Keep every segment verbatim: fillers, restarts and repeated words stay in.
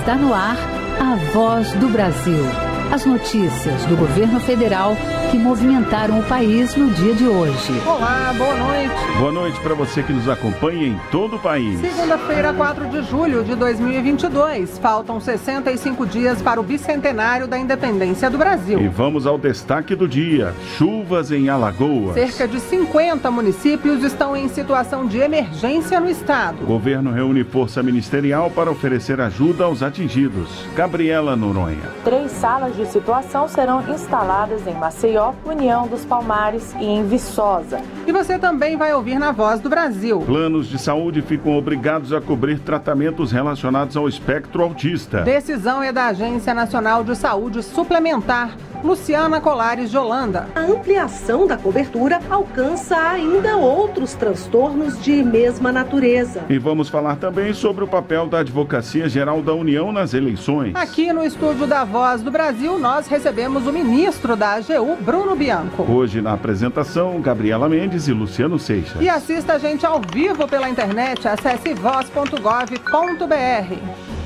Está no ar a Voz do Brasil. As notícias do governo federal que movimentaram o país no dia de hoje. Olá, boa noite. Boa noite para você que nos acompanha em todo o país. Segunda-feira, quatro de julho de dois mil e vinte e dois. Faltam sessenta e cinco dias para o bicentenário da independência do Brasil. E vamos ao destaque do dia. Chuvas em Alagoas. Cerca de cinquenta municípios estão em situação de emergência no estado. O governo reúne força ministerial para oferecer ajuda aos atingidos. Gabriela Noronha. Três salas de situação serão instaladas em Maceió, União dos Palmares e em Viçosa. E você também vai ouvir na Voz do Brasil. Planos de saúde ficam obrigados a cobrir tratamentos relacionados ao espectro autista. Decisão é da Agência Nacional de Saúde Suplementar. Luciana Colares de Holanda. A ampliação da cobertura alcança ainda outros transtornos de mesma natureza. E vamos falar também sobre o papel da Advocacia Geral da União nas eleições. Aqui no estúdio da Voz do Brasil, nós recebemos o ministro da A G U, Bruno Bianco. Hoje na apresentação, Gabriela Mendes e Luciano Seixas. E assista a gente ao vivo pela internet, acesse voz ponto gov ponto br.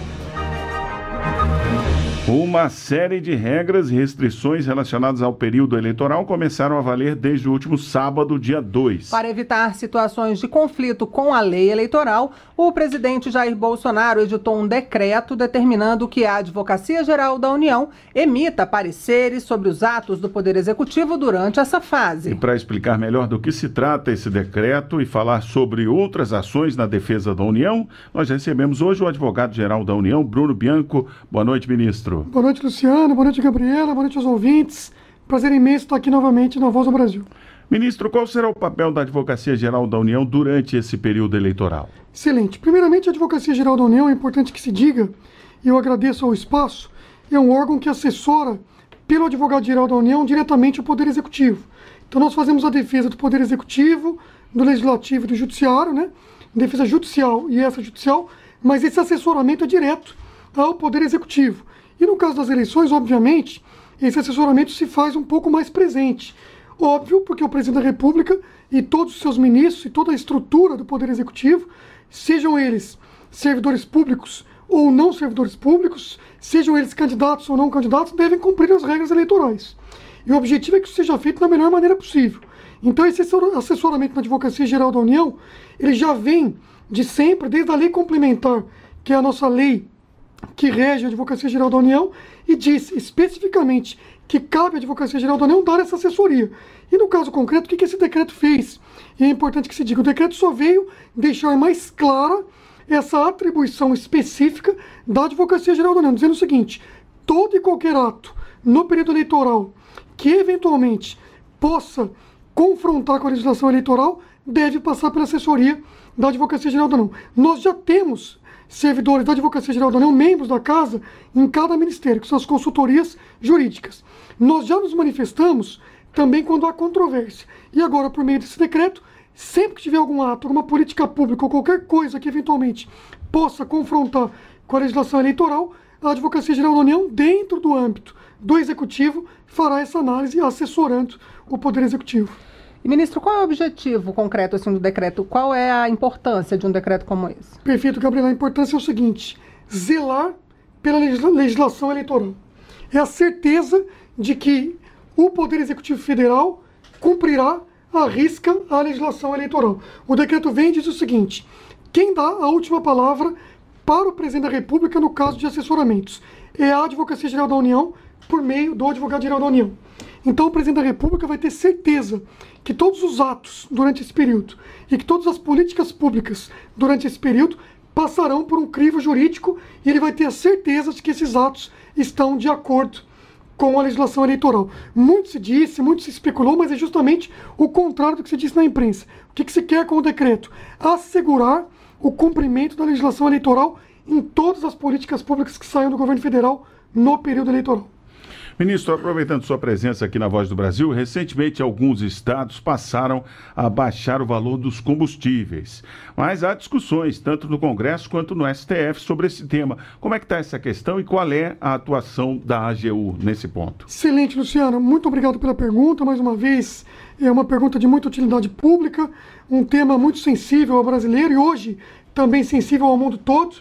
Uma série de regras e restrições relacionadas ao período eleitoral começaram a valer desde o último sábado, dia dois. Para evitar situações de conflito com a lei eleitoral, o presidente Jair Bolsonaro editou um decreto determinando que a Advocacia Geral da União emita pareceres sobre os atos do Poder Executivo durante essa fase. E para explicar melhor do que se trata esse decreto e falar sobre outras ações na defesa da União, nós recebemos hoje o advogado-geral da União, Bruno Bianco. Boa noite, ministro. Boa noite, Luciano. Boa noite, Gabriela. Boa noite aos ouvintes. Prazer imenso estar aqui novamente na Voz do Brasil. Ministro, qual será o papel da Advocacia Geral da União durante esse período eleitoral? Excelente. Primeiramente, a Advocacia Geral da União, é importante que se diga, e eu agradeço ao espaço, é um órgão que assessora pelo Advogado-Geral da União diretamente o Poder Executivo. Então, nós fazemos a defesa do Poder Executivo, do Legislativo e do Judiciário, né? Defesa judicial e extrajudicial, mas esse assessoramento é direto ao Poder Executivo. E no caso das eleições, obviamente, esse assessoramento se faz um pouco mais presente. Óbvio, porque o presidente da República e todos os seus ministros e toda a estrutura do Poder Executivo, sejam eles servidores públicos ou não servidores públicos, sejam eles candidatos ou não candidatos, devem cumprir as regras eleitorais. E o objetivo é que isso seja feito da melhor maneira possível. Então, esse assessoramento na Advocacia Geral da União, ele já vem de sempre, desde a lei complementar, que é a nossa lei que rege a Advocacia Geral da União, e diz especificamente que cabe à Advocacia Geral da União dar essa assessoria. E no caso concreto, o que esse decreto fez? E é importante que se diga, o decreto só veio deixar mais clara essa atribuição específica da Advocacia Geral da União, dizendo o seguinte: todo e qualquer ato no período eleitoral que eventualmente possa confrontar com a legislação eleitoral deve passar pela assessoria da Advocacia Geral da União. Nós já temos servidores da Advocacia Geral da União, membros da Casa, em cada ministério, que são as consultorias jurídicas. Nós já nos manifestamos também quando há controvérsia. E agora, por meio desse decreto, sempre que tiver algum ato, alguma política pública ou qualquer coisa que eventualmente possa confrontar com a legislação eleitoral, a Advocacia Geral da União, dentro do âmbito do Executivo, fará essa análise assessorando o Poder Executivo. E, ministro, qual é o objetivo concreto assim, do decreto? Qual é a importância de um decreto como esse? Perfeito, Gabriela. A importância é o seguinte: zelar pela legisla- legislação eleitoral. É a certeza de que o Poder Executivo Federal cumprirá à risca a legislação eleitoral. O decreto vem e diz o seguinte: quem dá a última palavra para o Presidente da República no caso de assessoramentos é a Advocacia Geral da União, por meio do Advogado-Geral da União. Então, o Presidente da República vai ter certeza que todos os atos durante esse período e que todas as políticas públicas durante esse período passarão por um crivo jurídico, e ele vai ter a certeza de que esses atos estão de acordo com a legislação eleitoral. Muito se disse, muito se especulou, mas é justamente o contrário do que se disse na imprensa. O que, que se quer com o decreto? Assegurar o cumprimento da legislação eleitoral em todas as políticas públicas que saiam do governo federal no período eleitoral. Ministro, aproveitando sua presença aqui na Voz do Brasil, recentemente alguns estados passaram a baixar o valor dos combustíveis. Mas há discussões, tanto no Congresso quanto no S T F, sobre esse tema. Como é que está essa questão e qual é a atuação da A G U nesse ponto? Excelente, Luciano. Muito obrigado pela pergunta. Mais uma vez, é uma pergunta de muita utilidade pública, um tema muito sensível ao brasileiro e hoje também sensível ao mundo todo.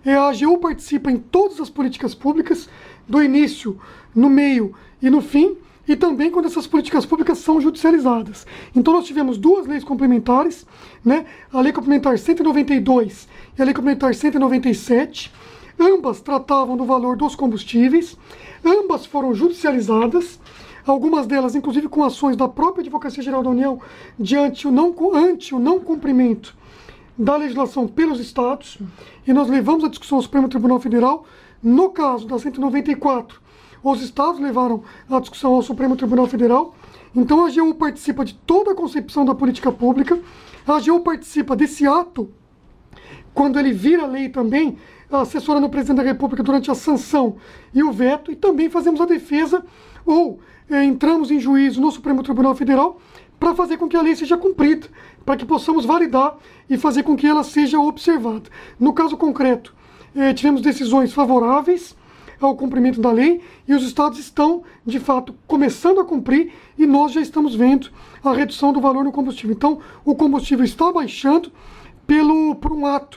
É, a AGU participa em todas as políticas públicas, do início, no meio e no fim, e também quando essas políticas públicas são judicializadas. Então nós tivemos duas leis complementares, né? A Lei Complementar cento e noventa e dois e a Lei Complementar cento e noventa e sete, ambas tratavam do valor dos combustíveis, ambas foram judicializadas, algumas delas inclusive com ações da própria Advocacia Geral da União diante o não, ante o não cumprimento da legislação pelos estados, e nós levamos a discussão ao Supremo Tribunal Federal. No caso da cento e noventa e quatro, os estados levaram a discussão ao Supremo Tribunal Federal. Então a AGU participa de toda a concepção da política pública, a AGU participa desse ato, quando ele vira lei também, assessorando o presidente da República durante a sanção e o veto, e também fazemos a defesa, ou é, entramos em juízo no Supremo Tribunal Federal para fazer com que a lei seja cumprida, para que possamos validar e fazer com que ela seja observada. No caso concreto, é, tivemos decisões favoráveis ao cumprimento da lei, e os estados estão, de fato, começando a cumprir, e nós já estamos vendo a redução do valor no combustível. Então, o combustível está baixando pelo, por um ato,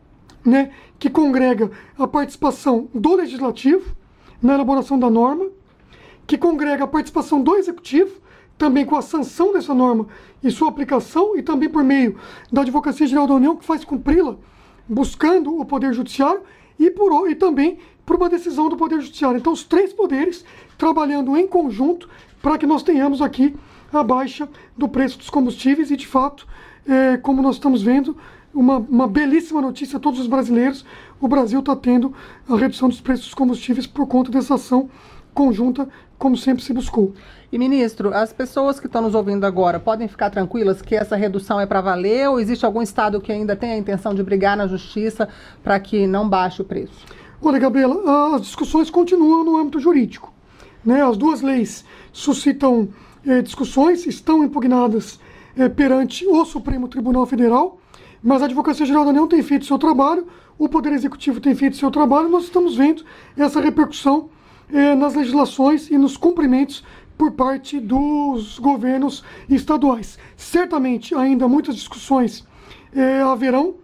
né, que congrega a participação do Legislativo na elaboração da norma, que congrega a participação do Executivo, também com a sanção dessa norma e sua aplicação, e também por meio da Advocacia Geral da União, que faz cumpri-la, buscando o Poder Judiciário, e, por, e também por uma decisão do Poder Judiciário. Então, os três poderes trabalhando em conjunto para que nós tenhamos aqui a baixa do preço dos combustíveis, e, de fato, é, como nós estamos vendo, uma, uma belíssima notícia a todos os brasileiros: o Brasil está tendo a redução dos preços dos combustíveis por conta dessa ação conjunta, como sempre se buscou. E, ministro, as pessoas que estão nos ouvindo agora podem ficar tranquilas que essa redução é para valer, ou existe algum estado que ainda tem a intenção de brigar na justiça para que não baixe o preço? Olha, Gabriela, as discussões continuam no âmbito jurídico, né? As duas leis suscitam eh, discussões, estão impugnadas eh, perante o Supremo Tribunal Federal, mas a Advocacia Geral da União tem feito seu trabalho, o Poder Executivo tem feito seu trabalho, e nós estamos vendo essa repercussão eh, nas legislações e nos cumprimentos por parte dos governos estaduais. Certamente ainda muitas discussões eh, haverão,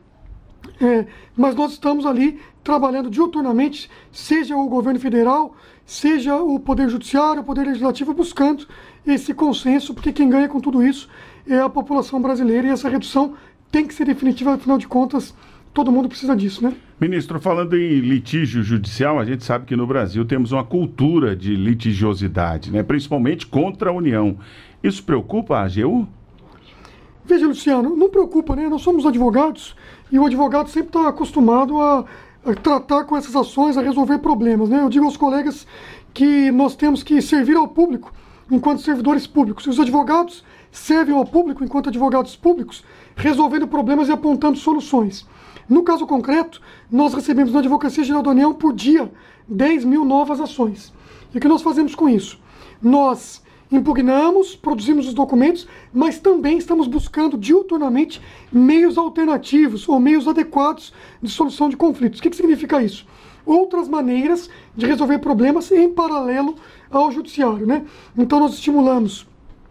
eh, mas nós estamos ali trabalhando diuturnamente, seja o governo federal, seja o Poder Judiciário, o Poder Legislativo, buscando esse consenso, porque quem ganha com tudo isso é a população brasileira, e essa redução tem que ser definitiva, afinal de contas, todo mundo precisa disso, né? Ministro, falando em litígio judicial, a gente sabe que no Brasil temos uma cultura de litigiosidade, né? Principalmente contra a União. Isso preocupa a AGU? Veja, Luciano, não preocupa, né? Nós somos advogados, e o advogado sempre está acostumado a, a tratar com essas ações, a resolver problemas, né? Eu digo aos colegas que nós temos que servir ao público enquanto servidores públicos. E os advogados servem ao público enquanto advogados públicos, resolvendo problemas e apontando soluções. No caso concreto, nós recebemos na Advocacia Geral da União por dia dez mil novas ações. E o que nós fazemos com isso? Nós impugnamos, produzimos os documentos, mas também estamos buscando diuturnamente meios alternativos ou meios adequados de solução de conflitos. O que, que significa isso? Outras maneiras de resolver problemas em paralelo ao judiciário, né? Então nós estimulamos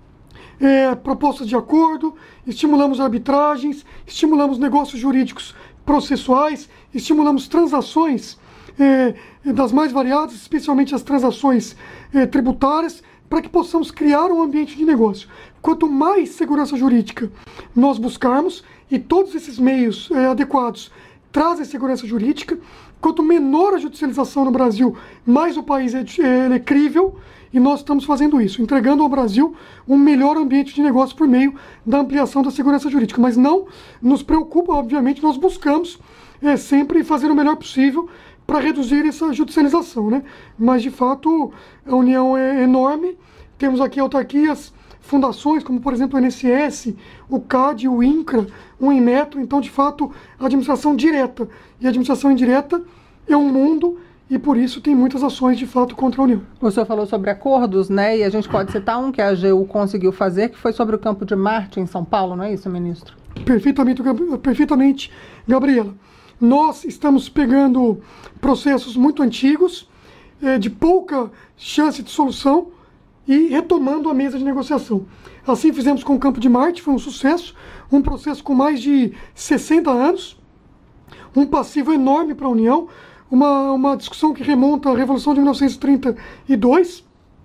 é, propostas de acordo, estimulamos arbitragens, estimulamos negócios jurídicos processuais, estimulamos transações é, das mais variadas, especialmente as transações é, tributárias, para que possamos criar um ambiente de negócio. Quanto mais segurança jurídica nós buscarmos, e todos esses meios é, adequados trazem segurança jurídica, quanto menor a judicialização no Brasil, mais o país é, é, é crível, e nós estamos fazendo isso, entregando ao Brasil um melhor ambiente de negócio por meio da ampliação da segurança jurídica. Mas não nos preocupa, obviamente, nós buscamos é, sempre fazer o melhor possível para reduzir essa judicialização, né? Mas, de fato, a União é enorme, temos aqui autarquias, fundações, como, por exemplo, o I N S S, o C A D, o INCRA, o INMETRO, então, de fato, a administração direta e a administração indireta é um mundo, e por isso tem muitas ações, de fato, contra a União. O senhor falou sobre acordos, né? E a gente pode citar um que a AGU conseguiu fazer, que foi sobre o Campo de Marte, em São Paulo, não é isso, ministro? Perfeitamente, perfeitamente, Gabriela. Nós estamos pegando processos muito antigos, é, de pouca chance de solução, e retomando a mesa de negociação. Assim fizemos com o Campo de Marte, foi um sucesso, um processo com mais de sessenta anos, um passivo enorme para a União, uma, uma discussão que remonta à Revolução de mil novecentos e trinta e dois,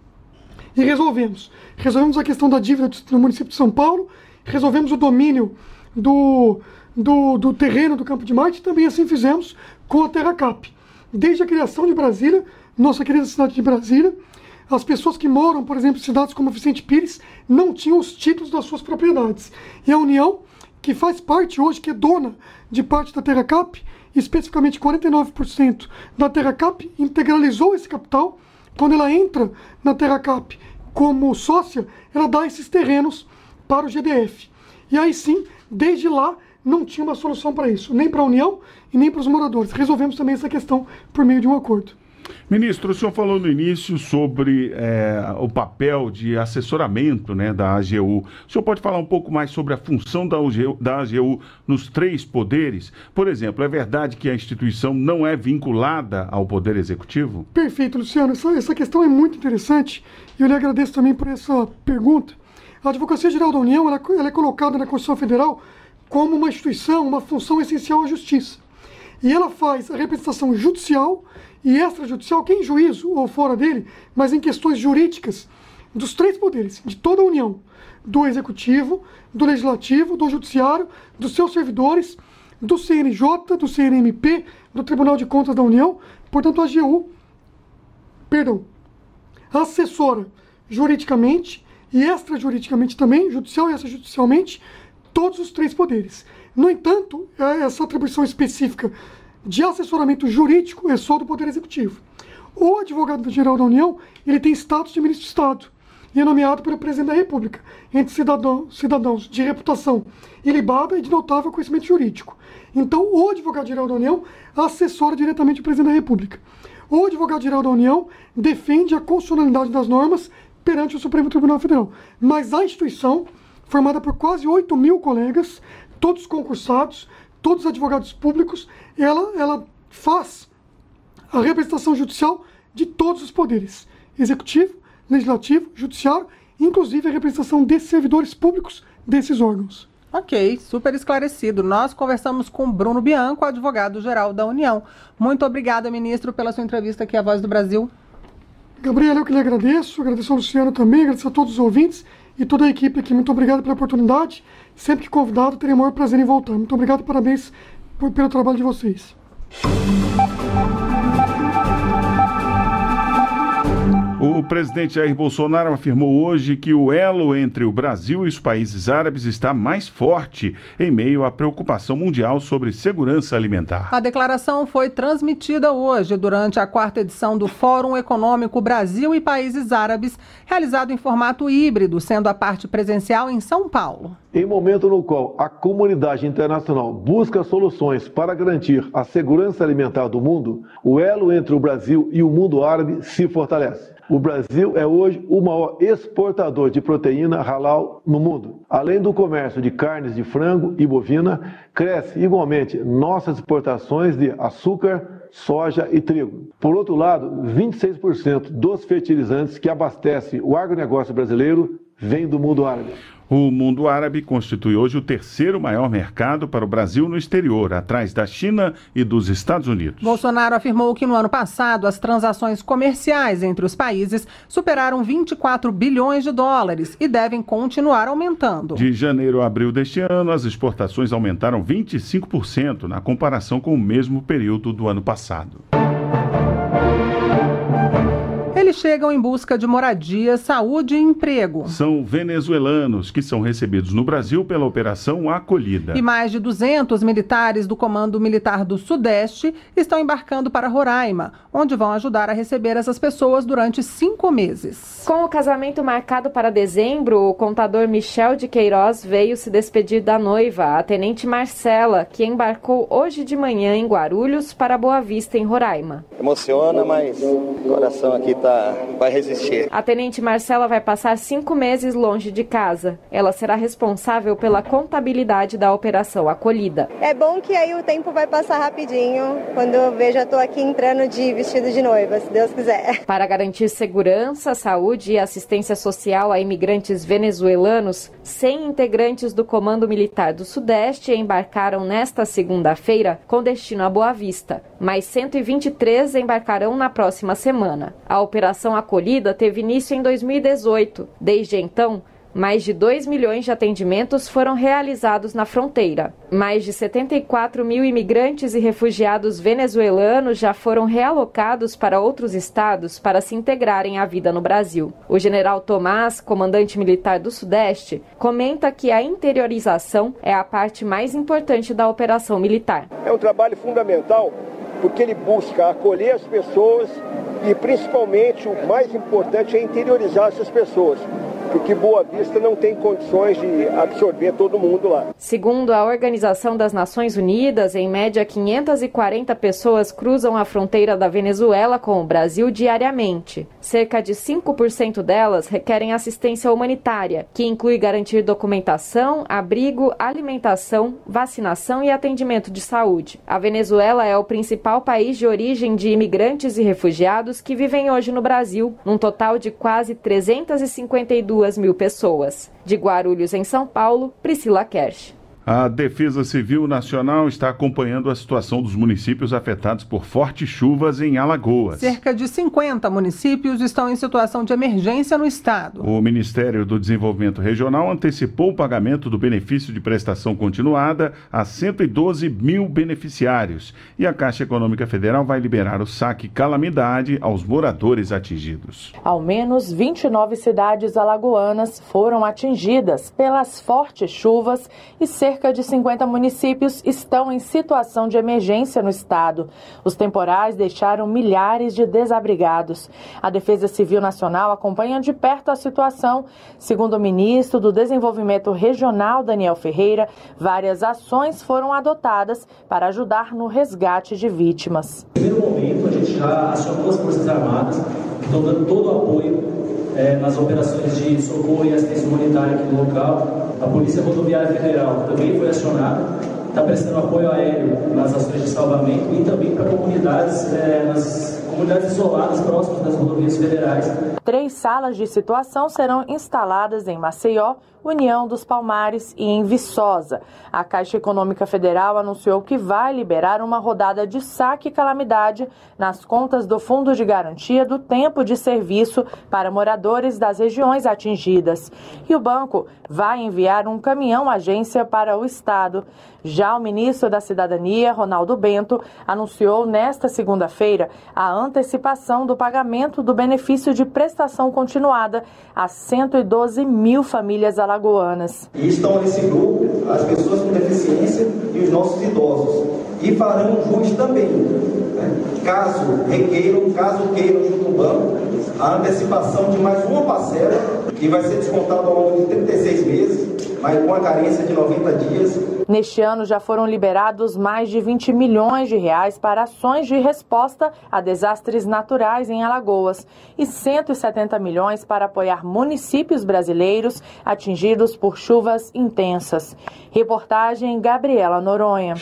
e resolvemos. Resolvemos a questão da dívida do município de São Paulo, resolvemos o domínio do, do, do terreno do Campo de Marte, e também assim fizemos com a TerraCap. Desde a criação de Brasília, nossa querida cidade de Brasília, as pessoas que moram, por exemplo, em cidades como Vicente Pires, não tinham os títulos das suas propriedades. E a União, que faz parte hoje, que é dona de parte da TerraCap, especificamente quarenta e nove por cento da TerraCap, integralizou esse capital. Quando ela entra na TerraCap como sócia, ela dá esses terrenos para o G D F. E aí sim, desde lá, não tinha uma solução para isso, nem para a União e nem para os moradores. Resolvemos também essa questão por meio de um acordo. Ministro, o senhor falou no início sobre é, o papel de assessoramento, né, da A G U. O senhor pode falar um pouco mais sobre a função da, da A G U nos três poderes? Por exemplo, é verdade que a instituição não é vinculada ao Poder Executivo? Perfeito, Luciano. Essa, essa questão é muito interessante e eu lhe agradeço também por essa pergunta. A Advocacia Geral da União ela, ela é colocada na Constituição Federal como uma instituição, uma função essencial à Justiça. E ela faz a representação judicial e extrajudicial, que é em juízo ou fora dele, mas em questões jurídicas dos três poderes, de toda a União, do Executivo, do Legislativo, do Judiciário, dos seus servidores, do C N J, do C N M P, do Tribunal de Contas da União. Portanto, a A G U, perdão, assessora juridicamente e extrajuridicamente também, judicial e extrajudicialmente, todos os três poderes. No entanto, essa atribuição específica de assessoramento jurídico é só do Poder Executivo. O advogado-geral da União, ele tem status de ministro de Estado e é nomeado pelo presidente da República, entre cidadão, cidadãos de reputação ilibada e de notável conhecimento jurídico. Então, o advogado-geral da União assessora diretamente o presidente da República. O advogado-geral da União defende a constitucionalidade das normas perante o Supremo Tribunal Federal. Mas a instituição, formada por quase oito mil colegas, todos concursados, todos advogados públicos, ela, ela faz a representação judicial de todos os poderes, executivo, legislativo, judiciário, inclusive a representação desses servidores públicos desses órgãos. Ok, super esclarecido. Nós conversamos com Bruno Bianco, advogado-geral da União. Muito obrigada, ministro, pela sua entrevista aqui à Voz do Brasil. Gabriela, eu que lhe agradeço, agradeço ao Luciano também, agradeço a todos os ouvintes e toda a equipe aqui. Muito obrigado pela oportunidade. Sempre que convidado, terei o maior prazer em voltar. Muito obrigado e parabéns por, pelo trabalho de vocês. O presidente Jair Bolsonaro afirmou hoje que o elo entre o Brasil e os países árabes está mais forte em meio à preocupação mundial sobre segurança alimentar. A declaração foi transmitida hoje durante a quarta edição do Fórum Econômico Brasil e Países Árabes, realizado em formato híbrido, sendo a parte presencial em São Paulo. Em momento no qual a comunidade internacional busca soluções para garantir a segurança alimentar do mundo, o elo entre o Brasil e o mundo árabe se fortalece. O Brasil é hoje o maior exportador de proteína halal no mundo. Além do comércio de carnes de frango e bovina, cresce igualmente nossas exportações de açúcar, soja e trigo. Por outro lado, vinte e seis por cento dos fertilizantes que abastecem o agronegócio brasileiro vêm do mundo árabe. O mundo árabe constitui hoje o terceiro maior mercado para o Brasil no exterior, atrás da China e dos Estados Unidos. Bolsonaro afirmou que no ano passado as transações comerciais entre os países superaram vinte e quatro bilhões de dólares e devem continuar aumentando. De janeiro a abril deste ano, as exportações aumentaram vinte e cinco por cento na comparação com o mesmo período do ano passado. Eles chegam em busca de moradia, saúde e emprego. São venezuelanos que são recebidos no Brasil pela Operação Acolhida. E mais de duzentos militares do Comando Militar do Sudeste estão embarcando para Roraima, onde vão ajudar a receber essas pessoas durante cinco meses. Com o casamento marcado para dezembro, o contador Michel de Queiroz veio se despedir da noiva, a tenente Marcela, que embarcou hoje de manhã em Guarulhos para Boa Vista, em Roraima. Emociona, mas o coração aqui está ela vai resistir. A tenente Marcela vai passar cinco meses longe de casa. Ela será responsável pela contabilidade da Operação Acolhida. É bom que aí o tempo vai passar rapidinho. Quando eu vejo, eu tô aqui entrando de vestido de noiva, se Deus quiser. Para garantir segurança, saúde e assistência social a imigrantes venezuelanos, cem integrantes do Comando Militar do Sudeste embarcaram nesta segunda-feira com destino a Boa Vista. Mais cento e vinte e três embarcarão na próxima semana. A Operação Acolhida teve início em dois mil e dezoito. Desde então, mais de dois milhões de atendimentos foram realizados na fronteira. Mais de setenta e quatro mil imigrantes e refugiados venezuelanos já foram realocados para outros estados para se integrarem à vida no Brasil. O general Tomás, comandante militar do Sudeste, comenta que a interiorização é a parte mais importante da operação militar. É um trabalho fundamental porque ele busca acolher as pessoas e, principalmente, o mais importante é interiorizar essas pessoas, porque Boa Vista não tem condições de absorver todo mundo lá. Segundo a Organização das Nações Unidas, em média quinhentas e quarenta pessoas cruzam a fronteira da Venezuela com o Brasil diariamente. Cerca de cinco por cento delas requerem assistência humanitária, que inclui garantir documentação, abrigo, alimentação, vacinação e atendimento de saúde. A Venezuela é o principal país de origem de imigrantes e refugiados que vivem hoje no Brasil, num total de quase trezentas e cinquenta e duas mil pessoas. De Guarulhos, em São Paulo, Priscila Kersh. A Defesa Civil Nacional está acompanhando a situação dos municípios afetados por fortes chuvas em Alagoas. Cerca de cinquenta municípios estão em situação de emergência no estado. O Ministério do Desenvolvimento Regional antecipou o pagamento do benefício de prestação continuada a cento e doze mil beneficiários. E a Caixa Econômica Federal vai liberar o saque calamidade aos moradores atingidos. Ao menos vinte e nove cidades alagoanas foram atingidas pelas fortes chuvas e cerca Cerca de cinquenta municípios estão em situação de emergência no estado. Os temporais deixaram milhares de desabrigados. A Defesa Civil Nacional acompanha de perto a situação. Segundo o ministro do Desenvolvimento Regional, Daniel Ferreira, várias ações foram adotadas para ajudar no resgate de vítimas. No primeiro momento, a gente já acionou as Forças Armadas, que estão dando todo o apoio É, nas operações de socorro e assistência humanitária aqui no local. A Polícia Rodoviária Federal também foi acionada, está prestando apoio aéreo nas ações de salvamento e também para comunidades, é, nas comunidades isoladas próximas das rodovias federais. Três salas de situação serão instaladas em Maceió, União dos Palmares e em Viçosa. A Caixa Econômica Federal anunciou que vai liberar uma rodada de saque calamidade nas contas do Fundo de Garantia do Tempo de Serviço para moradores das regiões atingidas. E o banco vai enviar um caminhão-agência para o estado. Já o ministro da Cidadania, Ronaldo Bento, anunciou nesta segunda-feira a antecipação do pagamento do benefício de prestação continuada a cento e doze mil famílias alagoanas. E estão nesse grupo as pessoas com deficiência e os nossos idosos. E farão jus também, né? Caso requeiram, caso queiram junto ao banco, a antecipação de mais uma parcela que vai ser descontada ao longo de trinta e seis meses, mas com a carência de noventa dias. Neste ano já foram liberados mais de vinte milhões de reais para ações de resposta a desastres naturais em Alagoas e cento e setenta milhões para apoiar municípios brasileiros atingidos por chuvas intensas. Reportagem Gabriela Noronha.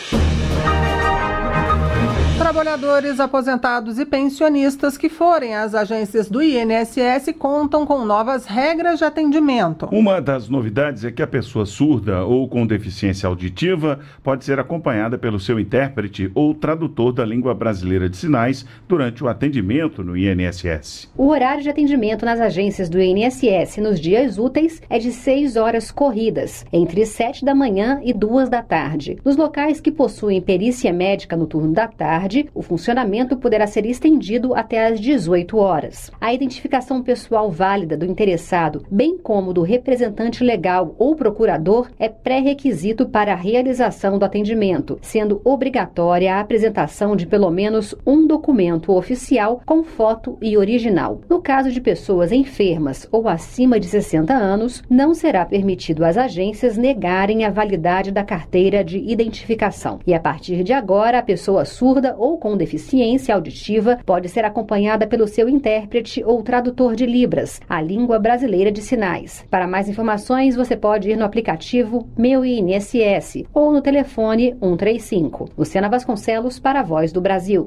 Trabalhadores aposentados e pensionistas que forem às agências do I N S S contam com novas regras de atendimento. Uma das novidades é que a pessoa surda ou com deficiência auditiva pode ser acompanhada pelo seu intérprete ou tradutor da língua brasileira de sinais durante o atendimento no I N S S. O horário de atendimento nas agências do I N S S nos dias úteis é de seis horas corridas, entre sete da manhã e duas da tarde. Nos locais que possuem perícia médica no turno da tarde, o funcionamento poderá ser estendido até às dezoito horas. A identificação pessoal válida do interessado, bem como do representante legal ou procurador, é pré-requisito para a realização do atendimento, sendo obrigatória a apresentação de pelo menos um documento oficial com foto e original. No caso de pessoas enfermas ou acima de sessenta anos, não será permitido às agências negarem a validade da carteira de identificação. E a partir de agora, a pessoa surda ou com deficiência auditiva pode ser acompanhada pelo seu intérprete ou tradutor de Libras, a língua brasileira de sinais. Para mais informações, você pode ir no aplicativo Meu I N S S ou no telefone um três cinco. Luciana Vasconcelos para a Voz do Brasil.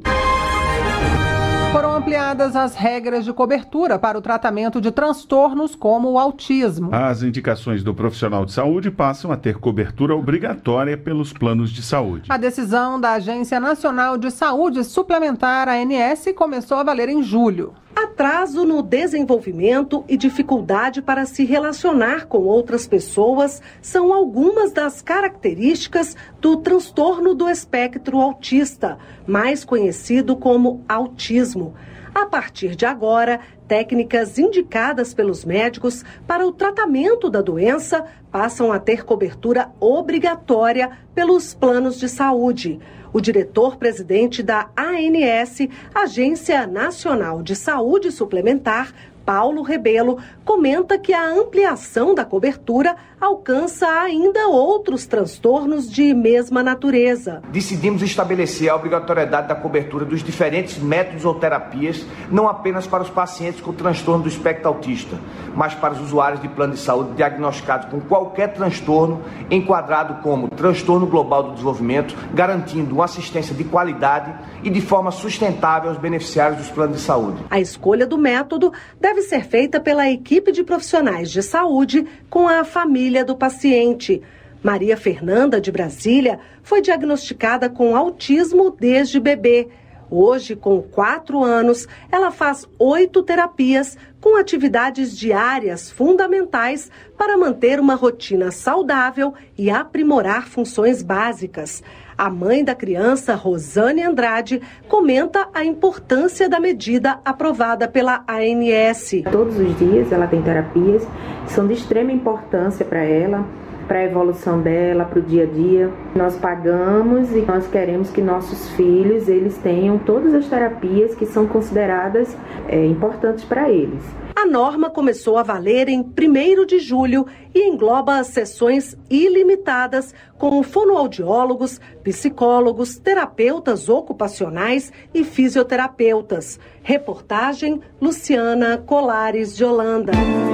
Foram ampliadas as regras de cobertura para o tratamento de transtornos como o autismo. As indicações do profissional de saúde passam a ter cobertura obrigatória pelos planos de saúde. A decisão da Agência Nacional de Saúde Suplementar, A N S, começou a valer em julho. Atraso no desenvolvimento e dificuldade para se relacionar com outras pessoas são algumas das características do transtorno do espectro autista, mais conhecido como autismo. A partir de agora, técnicas indicadas pelos médicos para o tratamento da doença passam a ter cobertura obrigatória pelos planos de saúde. O diretor-presidente da A N S, Agência Nacional de Saúde Suplementar, Paulo Rebelo, comenta que a ampliação da cobertura alcança ainda outros transtornos de mesma natureza. Decidimos estabelecer a obrigatoriedade da cobertura dos diferentes métodos ou terapias, não apenas para os pacientes com transtorno do espectro autista, mas para os usuários de plano de saúde diagnosticados com qualquer transtorno, enquadrado como transtorno global do desenvolvimento, garantindo uma assistência de qualidade e de forma sustentável aos beneficiários dos planos de saúde. A escolha do método deve ser feita pela equipe de profissionais de saúde com a família do paciente. Maria Fernanda, de Brasília, foi diagnosticada com autismo desde bebê. Hoje, com quatro anos, ela faz oito terapias com atividades diárias fundamentais para manter uma rotina saudável e aprimorar funções básicas. A mãe da criança, Rosane Andrade, comenta a importância da medida aprovada pela A N S. Todos os dias ela tem terapias que são de extrema importância para ela, para a evolução dela, para o dia a dia. Nós pagamos e nós queremos que nossos filhos eles tenham todas as terapias que são consideradas é, importantes para eles. A norma começou a valer em primeiro de julho e engloba sessões ilimitadas com fonoaudiólogos, psicólogos, terapeutas ocupacionais e fisioterapeutas. Reportagem Luciana Colares de Holanda.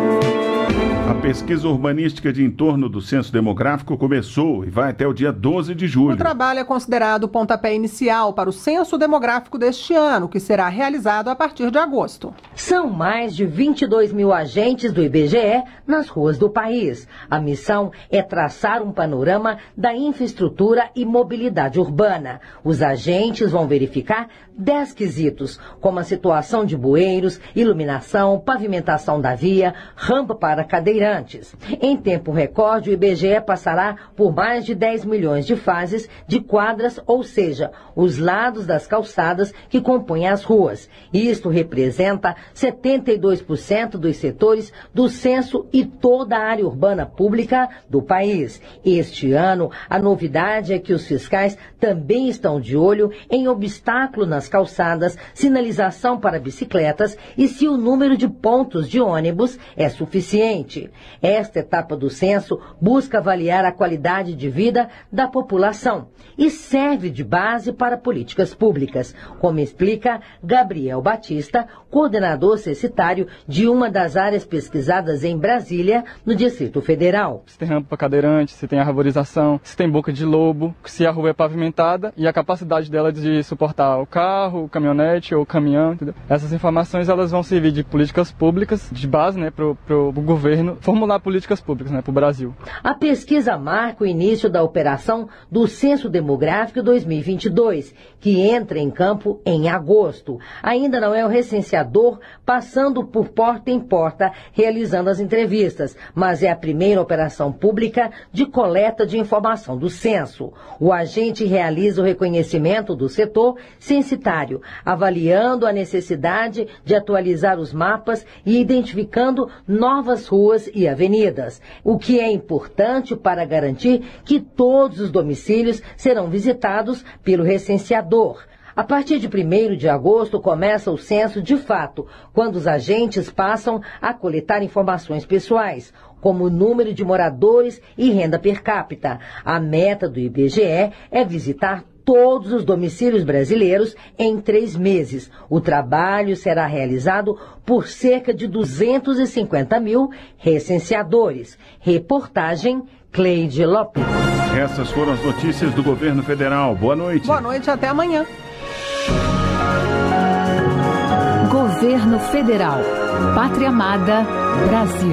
A pesquisa urbanística de entorno do censo demográfico começou e vai até o dia doze de julho. O trabalho é considerado o pontapé inicial para o censo demográfico deste ano, que será realizado a partir de agosto. São mais de vinte e dois mil agentes do I B G E nas ruas do país. A missão é traçar um panorama da infraestrutura e mobilidade urbana. Os agentes vão verificar dez quesitos, como a situação de bueiros, iluminação, pavimentação da via, rampa para cadeirantes. Em tempo recorde, o I B G E passará por mais de dez milhões de fases de quadras, ou seja, os lados das calçadas que compõem as ruas. Isto representa setenta e dois por cento dos setores do censo e toda a área urbana pública do país. Este ano, a novidade é que os fiscais também estão de olho em obstáculo nas calçadas, sinalização para bicicletas e se o número de pontos de ônibus é suficiente. Esta etapa do censo busca avaliar a qualidade de vida da população e serve de base para políticas públicas, como explica Gabriel Batista, coordenador censitário de uma das áreas pesquisadas em Brasília, no Distrito Federal. Se tem rampa para cadeirante, se tem arborização, se tem boca de lobo, se a rua é pavimentada e a capacidade dela de suportar o carro, o caminhonete ou o caminhão, entendeu? Essas informações elas vão servir de políticas públicas de base, né, para o governo formular políticas públicas, né, para o Brasil. A pesquisa marca o início da operação do Censo Demográfico dois mil e vinte e dois, que entra em campo em agosto. Ainda não é o recenseador passando por porta em porta, realizando as entrevistas, mas é a primeira operação pública de coleta de informação do censo. O agente realiza o reconhecimento do setor censitário, avaliando a necessidade de atualizar os mapas e identificando novas ruas e avenidas, o que é importante para garantir que todos os domicílios serão visitados pelo recenseador. A partir de primeiro de agosto começa o censo de fato, quando os agentes passam a coletar informações pessoais, como o número de moradores e renda per capita. A meta do I B G E é visitar todos os domicílios brasileiros em três meses. O trabalho será realizado por cerca de duzentos e cinquenta mil recenseadores. Reportagem Cleide Lopes. Essas foram as notícias do governo federal. Boa noite. Boa noite, até amanhã. Governo Federal. Pátria Amada, Brasil.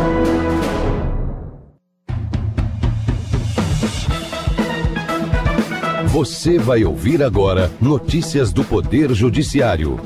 Você vai ouvir agora notícias do Poder Judiciário.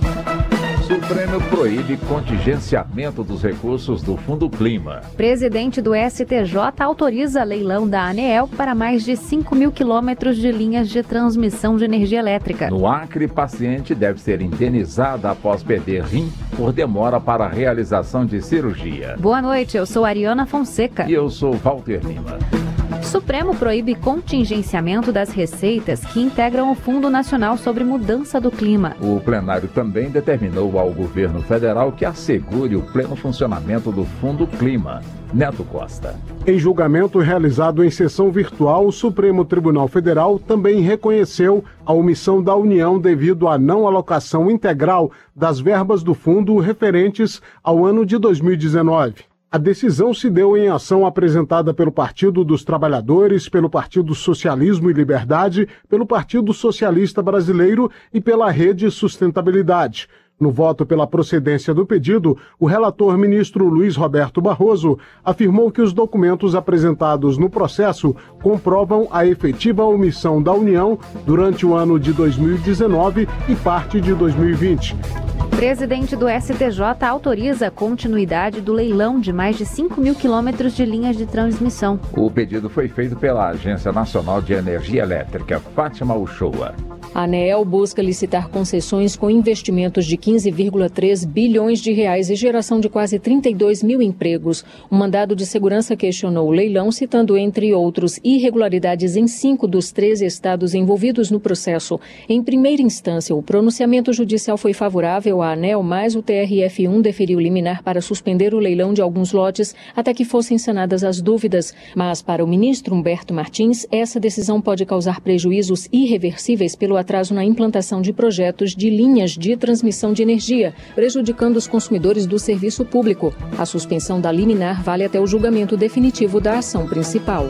Supremo proíbe contingenciamento dos recursos do Fundo Clima. Presidente do S T J autoriza leilão da ANEEL para mais de cinco mil quilômetros de linhas de transmissão de energia elétrica. No Acre, paciente deve ser indenizada após perder rim por demora para a realização de cirurgia. Boa noite, eu sou Ariana Fonseca. E eu sou Walter Lima. Supremo proíbe contingenciamento das receitas que integram o Fundo Nacional sobre Mudança do Clima. O plenário também determinou ao governo federal que assegure o pleno funcionamento do Fundo Clima. Neto Costa. Em julgamento realizado em sessão virtual, o Supremo Tribunal Federal também reconheceu a omissão da União devido à não alocação integral das verbas do fundo referentes ao ano de dois mil e dezenove. A decisão se deu em ação apresentada pelo Partido dos Trabalhadores, pelo Partido Socialismo e Liberdade, pelo Partido Socialista Brasileiro e pela Rede Sustentabilidade. No voto pela procedência do pedido, o relator ministro Luiz Roberto Barroso afirmou que os documentos apresentados no processo comprovam a efetiva omissão da União durante o ano de dois mil e dezenove e parte de dois mil e vinte. Presidente do S T J autoriza a continuidade do leilão de mais de cinco mil quilômetros de linhas de transmissão. O pedido foi feito pela Agência Nacional de Energia Elétrica, Fátima Uchoa. A ANEEL busca licitar concessões com investimentos de quinze vírgula três bilhões de reais e geração de quase trinta e dois mil empregos. O mandado de segurança questionou o leilão, citando, entre outros, irregularidades em cinco dos treze estados envolvidos no processo. Em primeira instância, o pronunciamento judicial foi favorável à ANEEL, mas o T R F um deferiu liminar para suspender o leilão de alguns lotes até que fossem sanadas as dúvidas. Mas, para o ministro Humberto Martins, essa decisão pode causar prejuízos irreversíveis pelo atraso na implantação de projetos de linhas de transmissão de energia, prejudicando os consumidores do serviço público. A suspensão da liminar vale até o julgamento definitivo da ação principal.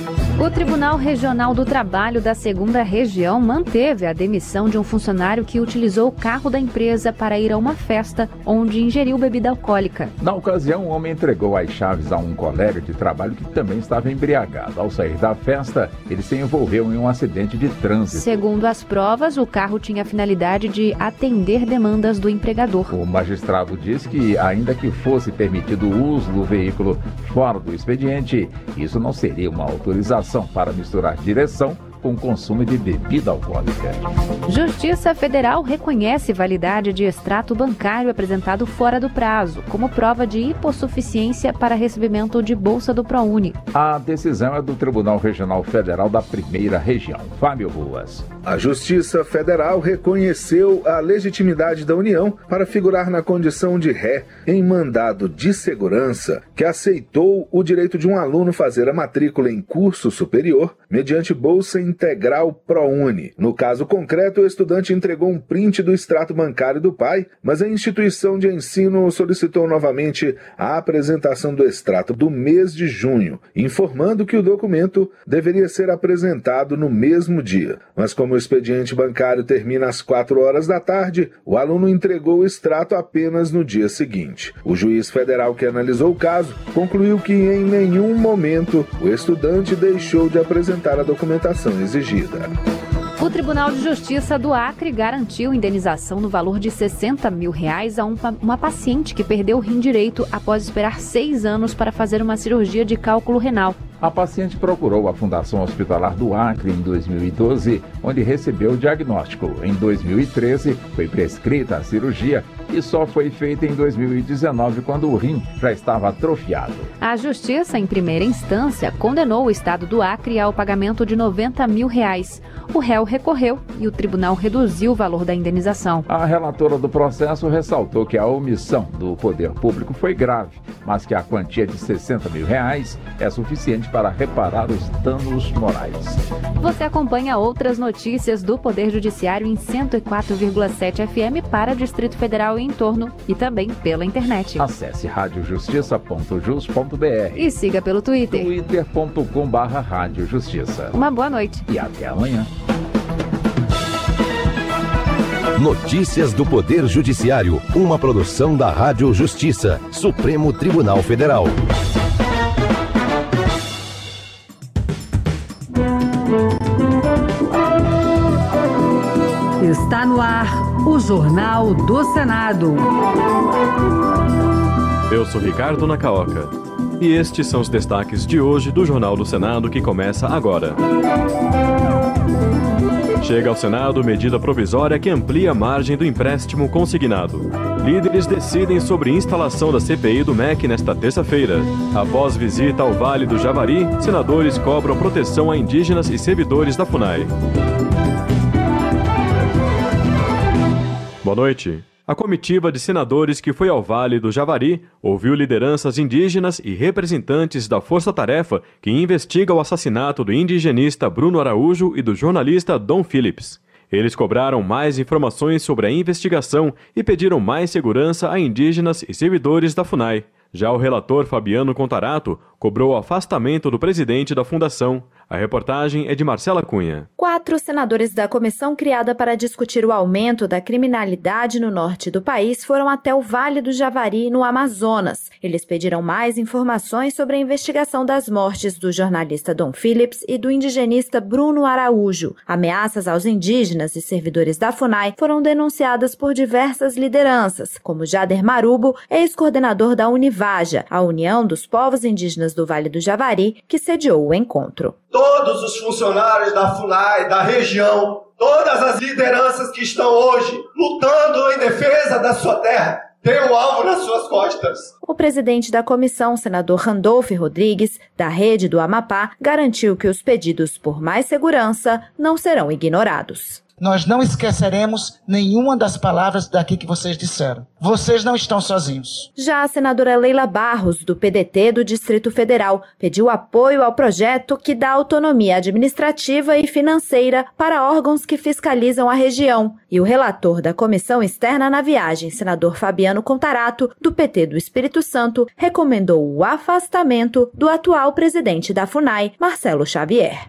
O Tribunal Regional do Trabalho da Segunda Região manteve a demissão de um funcionário que utilizou o carro da empresa para ir a uma festa onde ingeriu bebida alcoólica. Na ocasião, o homem entregou as chaves a um colega de trabalho que também estava embriagado. Ao sair da festa, ele se envolveu em um acidente de trânsito. Segundo as provas, o carro tinha a finalidade de atender demandas do empregador. O magistrado disse que, ainda que fosse permitido o uso do veículo fora do expediente, isso não seria uma autorização para misturar direção com consumo de bebida alcoólica. Justiça Federal reconhece validade de extrato bancário apresentado fora do prazo, como prova de hipossuficiência para recebimento de bolsa do ProUni. A decisão é do Tribunal Regional Federal da Primeira Região. Fábio Ruas. A Justiça Federal reconheceu a legitimidade da União para figurar na condição de ré em mandado de segurança que aceitou o direito de um aluno fazer a matrícula em curso superior mediante bolsa integral ProUni. No caso concreto, o estudante entregou um print do extrato bancário do pai, mas a instituição de ensino solicitou novamente a apresentação do extrato do mês de junho, informando que o documento deveria ser apresentado no mesmo dia. Mas como o expediente bancário termina às quatro horas da tarde, o aluno entregou o extrato apenas no dia seguinte. O juiz federal que analisou o caso concluiu que em nenhum momento o estudante deixou de apresentar a documentação exigida. O Tribunal de Justiça do Acre garantiu indenização no valor de sessenta mil reais a uma, uma paciente que perdeu o rim direito após esperar seis anos para fazer uma cirurgia de cálculo renal. A paciente procurou a Fundação Hospitalar do Acre em dois mil e doze, onde recebeu o diagnóstico. Em dois mil e treze, foi prescrita a cirurgia e só foi feita em dois mil e dezenove, quando o rim já estava atrofiado. A Justiça, em primeira instância, condenou o Estado do Acre ao pagamento de noventa mil reais. O réu recorreu e o tribunal reduziu o valor da indenização. A relatora do processo ressaltou que a omissão do poder público foi grave, mas que a quantia de sessenta mil reais é suficiente para reparar os danos morais. Você acompanha outras notícias do Poder Judiciário em cento e quatro vírgula sete F M para Distrito Federal e entorno e também pela internet. Acesse rádio justiça ponto jus ponto b r e siga pelo Twitter. twitter ponto com barra rádio justiça. Uma boa noite. E até amanhã. Notícias do Poder Judiciário, uma produção da Rádio Justiça, Supremo Tribunal Federal. Está no ar o Jornal do Senado. Eu sou Ricardo Nacaoca e estes são os destaques de hoje do Jornal do Senado que começa agora. Chega ao Senado medida provisória que amplia a margem do empréstimo consignado. Líderes decidem sobre instalação da C P I do M E C nesta terça-feira. Após visita ao Vale do Javari, senadores cobram proteção a indígenas e servidores da FUNAI. Boa noite. A comitiva de senadores que foi ao Vale do Javari ouviu lideranças indígenas e representantes da Força Tarefa que investiga o assassinato do indigenista Bruno Araújo e do jornalista Dom Phillips. Eles cobraram mais informações sobre a investigação e pediram mais segurança a indígenas e servidores da FUNAI. Já o relator Fabiano Contarato cobrou o afastamento do presidente da fundação. A reportagem é de Marcela Cunha. Quatro senadores da comissão criada para discutir o aumento da criminalidade no norte do país foram até o Vale do Javari, no Amazonas. Eles pediram mais informações sobre a investigação das mortes do jornalista Dom Phillips e do indigenista Bruno Araújo. Ameaças aos indígenas e servidores da FUNAI foram denunciadas por diversas lideranças, como Jader Marubo, ex-coordenador da Univaja, a União dos Povos Indígenas do Vale do Javari, que sediou o encontro. Todos os funcionários da FUNAI, da região, todas as lideranças que estão hoje lutando em defesa da sua terra, têm um alvo nas suas costas. O presidente da comissão, senador Randolph Rodrigues, da Rede do Amapá, garantiu que os pedidos por mais segurança não serão ignorados. Nós não esqueceremos nenhuma das palavras daqui que vocês disseram. Vocês não estão sozinhos. Já a senadora Leila Barros, do P D T do Distrito Federal, pediu apoio ao projeto que dá autonomia administrativa e financeira para órgãos que fiscalizam a região. E o relator da Comissão Externa na Viagem, senador Fabiano Contarato, do P T do Espírito Santo, recomendou o afastamento do atual presidente da FUNAI, Marcelo Xavier.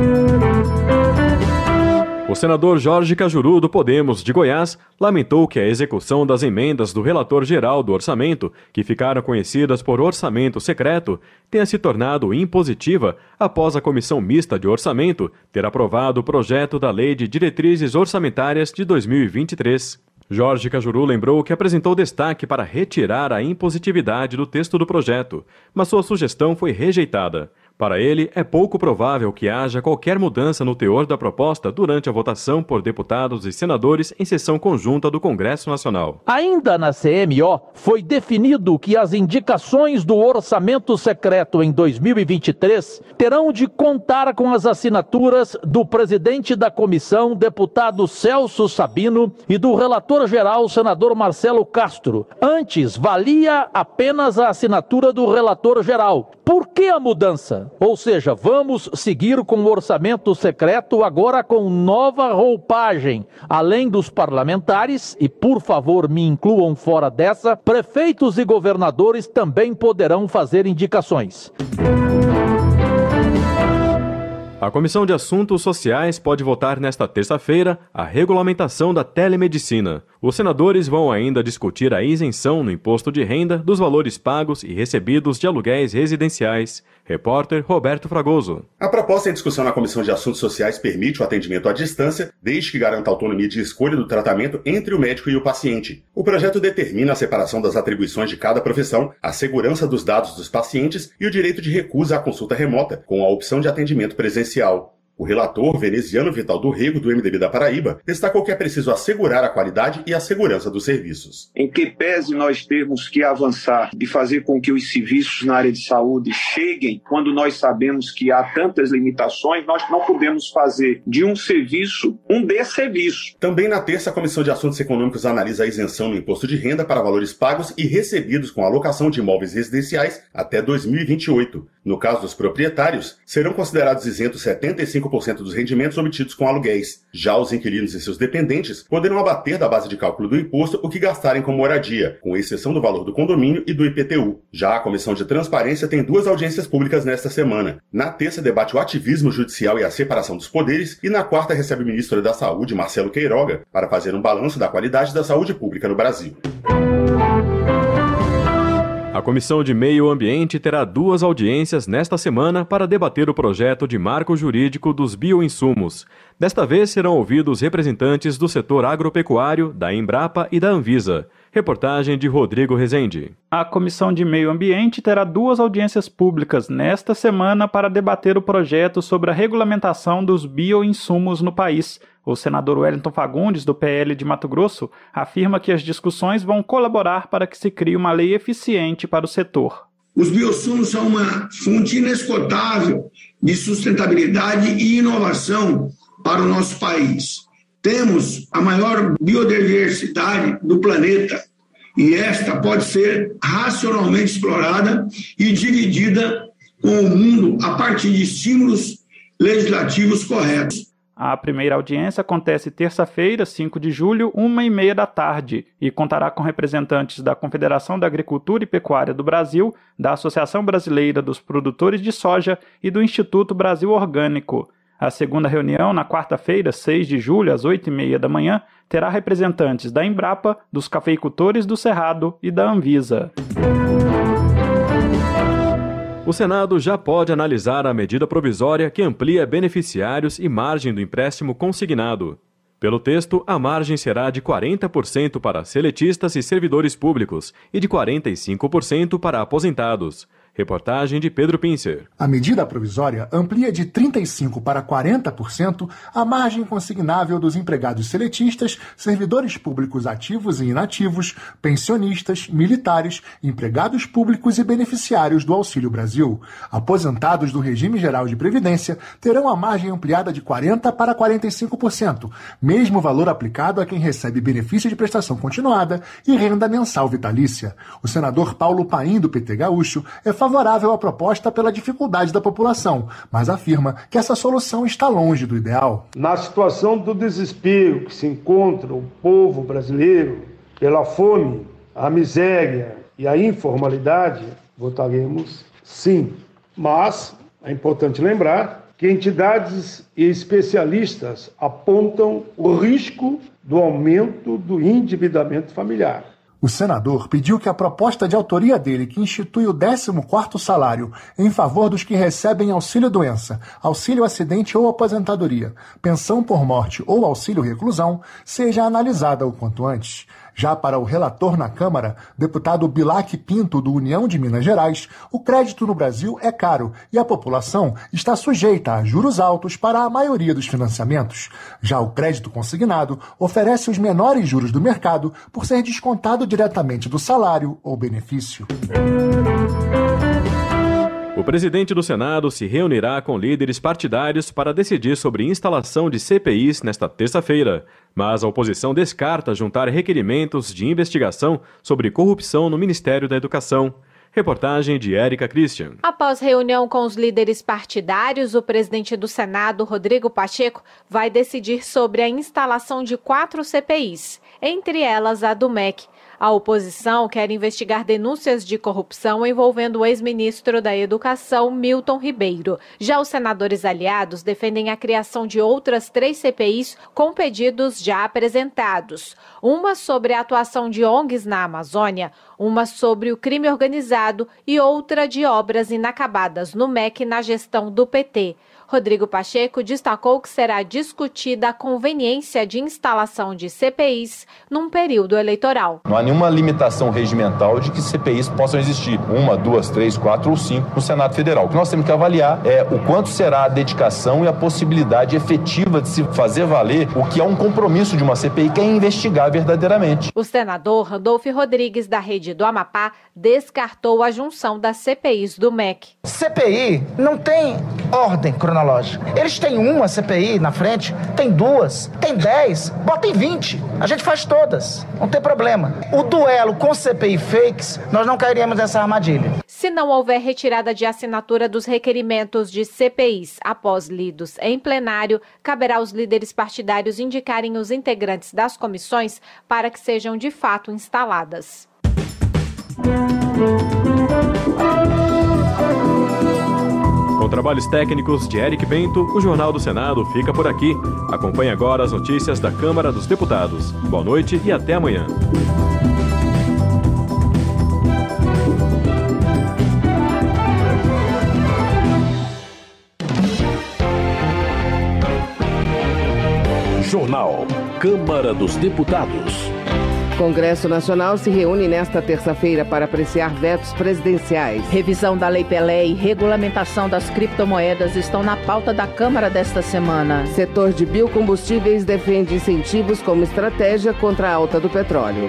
O senador Jorge Cajuru, do Podemos de Goiás, lamentou que a execução das emendas do relator geral do orçamento, que ficaram conhecidas por orçamento secreto, tenha se tornado impositiva após a Comissão Mista de Orçamento ter aprovado o projeto da Lei de Diretrizes Orçamentárias de dois mil e vinte e três. Jorge Cajuru lembrou que apresentou destaque para retirar a impositividade do texto do projeto, mas sua sugestão foi rejeitada. Para ele, é pouco provável que haja qualquer mudança no teor da proposta durante a votação por deputados e senadores em sessão conjunta do Congresso Nacional. Ainda na C M O, foi definido que as indicações do orçamento secreto em dois mil e vinte e três terão de contar com as assinaturas do presidente da comissão, deputado Celso Sabino, e do relator-geral, senador Marcelo Castro. Antes, valia apenas a assinatura do relator-geral. Por que a mudança? Ou seja, vamos seguir com o orçamento secreto agora com nova roupagem. Além dos parlamentares, e por favor me incluam fora dessa, prefeitos e governadores também poderão fazer indicações. A Comissão de Assuntos Sociais pode votar nesta terça-feira a regulamentação da telemedicina. Os senadores vão ainda discutir a isenção no imposto de renda dos valores pagos e recebidos de aluguéis residenciais. Repórter Roberto Fragoso. A proposta em discussão na Comissão de Assuntos Sociais permite o atendimento à distância, desde que garanta a autonomia de escolha do tratamento entre o médico e o paciente. O projeto determina a separação das atribuições de cada profissão, a segurança dos dados dos pacientes e o direito de recusa à consulta remota, com a opção de atendimento presencial. O relator veneziano Vital do Rego, do M D B da Paraíba, destacou que é preciso assegurar a qualidade e a segurança dos serviços. Em que pese nós termos que avançar e fazer com que os serviços na área de saúde cheguem, quando nós sabemos que há tantas limitações, nós não podemos fazer de um serviço um desserviço. Também na terça, a Comissão de Assuntos Econômicos analisa a isenção no imposto de renda para valores pagos e recebidos com alocação de imóveis residenciais até dois mil e vinte e oito. No caso dos proprietários, serão considerados isentos setenta e cinco por cento dos rendimentos obtidos com aluguéis. Já os inquilinos e seus dependentes poderão abater da base de cálculo do imposto o que gastarem com moradia, com exceção do valor do condomínio e do I P T U. Já a Comissão de Transparência tem duas audiências públicas nesta semana. Na terça, debate o ativismo judicial e a separação dos poderes, e na quarta recebe o ministro da Saúde, Marcelo Queiroga, para fazer um balanço da qualidade da saúde pública no Brasil. A Comissão de Meio Ambiente terá duas audiências nesta semana para debater o projeto de marco jurídico dos bioinsumos. Desta vez serão ouvidos representantes do setor agropecuário, da Embrapa e da Anvisa. Reportagem de Rodrigo Rezende. A Comissão de Meio Ambiente terá duas audiências públicas nesta semana para debater o projeto sobre a regulamentação dos bioinsumos no país. O senador Wellington Fagundes, do P L de Mato Grosso, afirma que as discussões vão colaborar para que se crie uma lei eficiente para o setor. Os bioinsumos são uma fonte inesgotável de sustentabilidade e inovação para o nosso país. Temos a maior biodiversidade do planeta e esta pode ser racionalmente explorada e dividida com o mundo a partir de estímulos legislativos corretos. A primeira audiência acontece terça-feira, cinco de julho, uma e meia da tarde, e contará com representantes da Confederação da Agricultura e Pecuária do Brasil, da Associação Brasileira dos Produtores de Soja e do Instituto Brasil Orgânico. A segunda reunião, na quarta-feira, seis de julho, às oito e meia da manhã, terá representantes da Embrapa, dos cafeicultores do Cerrado e da Anvisa. O Senado já pode analisar a medida provisória que amplia beneficiários e margem do empréstimo consignado. Pelo texto, a margem será de quarenta por cento para seletistas e servidores públicos e de quarenta e cinco por cento para aposentados. Reportagem de Pedro Pincer. A medida provisória amplia de trinta e cinco por cento para quarenta por cento a margem consignável dos empregados seletistas, servidores públicos ativos e inativos, pensionistas, militares, empregados públicos e beneficiários do Auxílio Brasil. Aposentados do Regime Geral de Previdência terão a margem ampliada de quarenta por cento para quarenta e cinco por cento, mesmo valor aplicado a quem recebe benefício de prestação continuada e renda mensal vitalícia. O senador Paulo Paim, do P T Gaúcho, é favorável à proposta pela dificuldade da população, mas afirma que essa solução está longe do ideal. Na situação do desespero que se encontra o povo brasileiro, pela fome, a miséria e a informalidade, votaremos sim. Mas é importante lembrar que entidades e especialistas apontam o risco do aumento do endividamento familiar. O senador pediu que a proposta de autoria dele, que institui o décimo quarto salário em favor dos que recebem auxílio-doença, auxílio-acidente ou aposentadoria, pensão por morte ou auxílio-reclusão, seja analisada o quanto antes. Já para o relator na Câmara, deputado Bilac Pinto, do União de Minas Gerais, o crédito no Brasil é caro e a população está sujeita a juros altos para a maioria dos financiamentos. Já o crédito consignado oferece os menores juros do mercado por ser descontado diretamente do salário ou benefício. O presidente do Senado se reunirá com líderes partidários para decidir sobre instalação de C P Is nesta terça-feira, mas a oposição descarta juntar requerimentos de investigação sobre corrupção no Ministério da Educação. Reportagem de Érica Christian. Após reunião com os líderes partidários, o presidente do Senado, Rodrigo Pacheco, vai decidir sobre a instalação de quatro C P Is, entre elas a do M E C. A oposição quer investigar denúncias de corrupção envolvendo o ex-ministro da Educação, Milton Ribeiro. Já os senadores aliados defendem a criação de outras três C P Is com pedidos já apresentados. Uma sobre a atuação de O N Gs na Amazônia, uma sobre o crime organizado e outra de obras inacabadas no M E C na gestão do P T. Rodrigo Pacheco destacou que será discutida a conveniência de instalação de C P Is num período eleitoral. Não há nenhuma limitação regimental de que C P Is possam existir, uma, duas, três, quatro ou cinco no Senado Federal. O que nós temos que avaliar é o quanto será a dedicação e a possibilidade efetiva de se fazer valer o que é um compromisso de uma C P I, que é investigar verdadeiramente. O senador Randolfo Rodrigues, da Rede do Amapá, descartou a junção das C P Is do M E C. C P I não tem ordem cronológica. Eles têm uma C P I na frente, tem duas, tem dez, botem vinte. A gente faz todas, não tem problema. O duelo com C P I fakes, nós não cairíamos nessa armadilha. Se não houver retirada de assinatura dos requerimentos de C P Is após lidos em plenário, caberá aos líderes partidários indicarem os integrantes das comissões para que sejam de fato instaladas. Com trabalhos técnicos de Eric Bento, o Jornal do Senado fica por aqui. Acompanhe agora as notícias da Câmara dos Deputados. Boa noite e até amanhã. Jornal Câmara dos Deputados. Congresso Nacional se reúne nesta terça-feira para apreciar vetos presidenciais. Revisão da Lei Pelé e regulamentação das criptomoedas estão na pauta da Câmara desta semana. Setor de biocombustíveis defende incentivos como estratégia contra a alta do petróleo.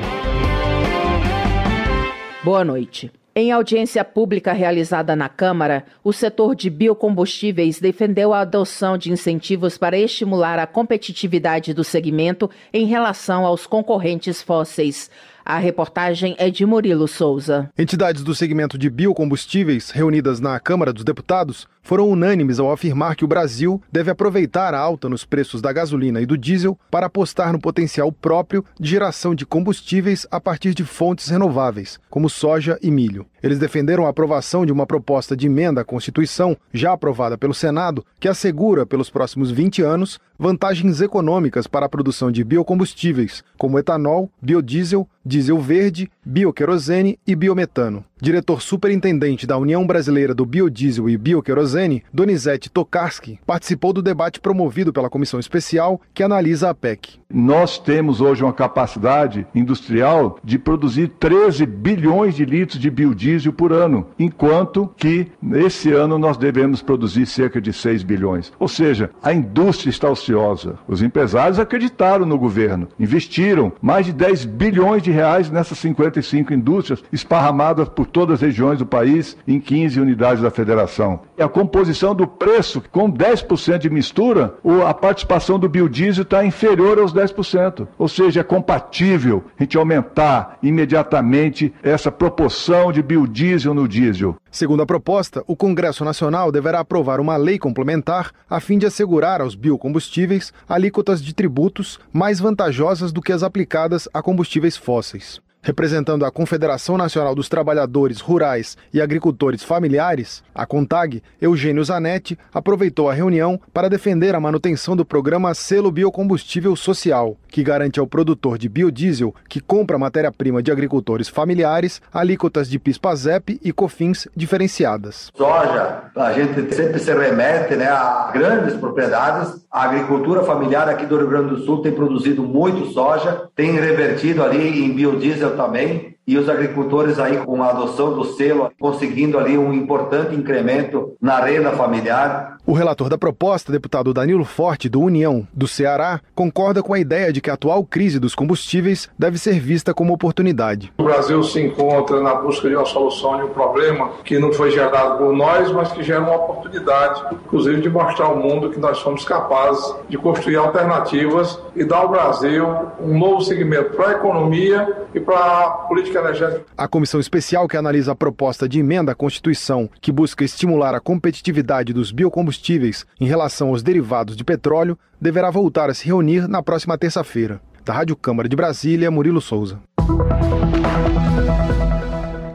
Boa noite. Em audiência pública realizada na Câmara, o setor de biocombustíveis defendeu a adoção de incentivos para estimular a competitividade do segmento em relação aos concorrentes fósseis. A reportagem é de Murilo Souza. Entidades do segmento de biocombustíveis reunidas na Câmara dos Deputados foram unânimes ao afirmar que o Brasil deve aproveitar a alta nos preços da gasolina e do diesel para apostar no potencial próprio de geração de combustíveis a partir de fontes renováveis, como soja e milho. Eles defenderam a aprovação de uma proposta de emenda à Constituição, já aprovada pelo Senado, que assegura, pelos próximos vinte anos, vantagens econômicas para a produção de biocombustíveis, como etanol, biodiesel, diesel verde, bioquerosene e biometano. Diretor superintendente da União Brasileira do Biodiesel e Bioquerosene, Donizete Tokarski, participou do debate promovido pela Comissão Especial que analisa a P E C. Nós temos hoje uma capacidade industrial de produzir treze bilhões de litros de biodiesel por ano, enquanto que esse ano nós devemos produzir cerca de seis bilhões. Ou seja, a indústria está ociosa. Os empresários acreditaram no governo, investiram mais de dez bilhões de reais nessas cinquenta e cinco indústrias esparramadas por todas as regiões do país em quinze unidades da federação. E a composição do preço, com dez por cento de mistura, a participação do biodiesel está inferior aos dez por cento. Ou seja, é compatível a gente aumentar imediatamente essa proporção de biodiesel no diesel. Segundo a proposta, o Congresso Nacional deverá aprovar uma lei complementar a fim de assegurar aos biocombustíveis alíquotas de tributos mais vantajosas do que as aplicadas a combustíveis fósseis. Representando a Confederação Nacional dos Trabalhadores Rurais e Agricultores Familiares, a CONTAG, Eugênio Zanetti aproveitou a reunião para defender a manutenção do programa Selo Biocombustível Social, que garante ao produtor de biodiesel que compra matéria-prima de agricultores familiares alíquotas de PIS/PASEP e COFINS diferenciadas. Soja, a gente sempre se remete, né, a grandes propriedades. A agricultura familiar aqui do Rio Grande do Sul tem produzido muito soja, tem revertido ali em biodiesel também, e os agricultores aí com a adoção do selo conseguindo ali um importante incremento na renda familiar. O relator da proposta, deputado Danilo Forte, do União, do Ceará, concorda com a ideia de que a atual crise dos combustíveis deve ser vista como oportunidade. O Brasil se encontra na busca de uma solução de um problema que não foi gerado por nós, mas que gera uma oportunidade, inclusive de mostrar ao mundo que nós somos capazes de construir alternativas e dar ao Brasil um novo segmento para a economia e para a política energética. A comissão especial que analisa a proposta de emenda à Constituição, que busca estimular a competitividade dos biocombustíveis em relação aos derivados de petróleo, deverá voltar a se reunir na próxima terça-feira. Da Rádio Câmara de Brasília, Murilo Souza.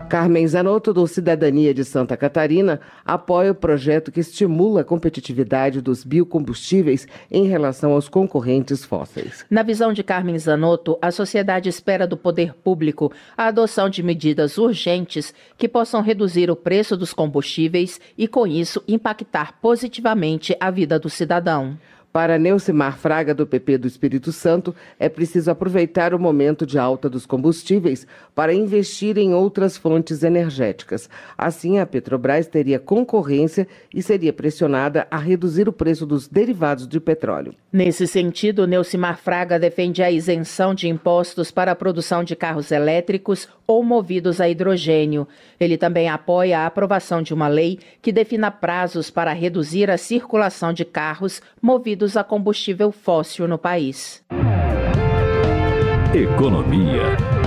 Carmen Zanotto, do Cidadania de Santa Catarina, apoia o projeto que estimula a competitividade dos biocombustíveis em relação aos concorrentes fósseis. Na visão de Carmen Zanotto, a sociedade espera do poder público a adoção de medidas urgentes que possam reduzir o preço dos combustíveis e, com isso, impactar positivamente a vida do cidadão. Para Neucimar Fraga, do P P do Espírito Santo, é preciso aproveitar o momento de alta dos combustíveis para investir em outras fontes energéticas. Assim, a Petrobras teria concorrência e seria pressionada a reduzir o preço dos derivados de petróleo. Nesse sentido, Neucimar Fraga defende a isenção de impostos para a produção de carros elétricos ou movidos a hidrogênio. Ele também apoia a aprovação de uma lei que defina prazos para reduzir a circulação de carros movidos a combustível fóssil no país. Economia.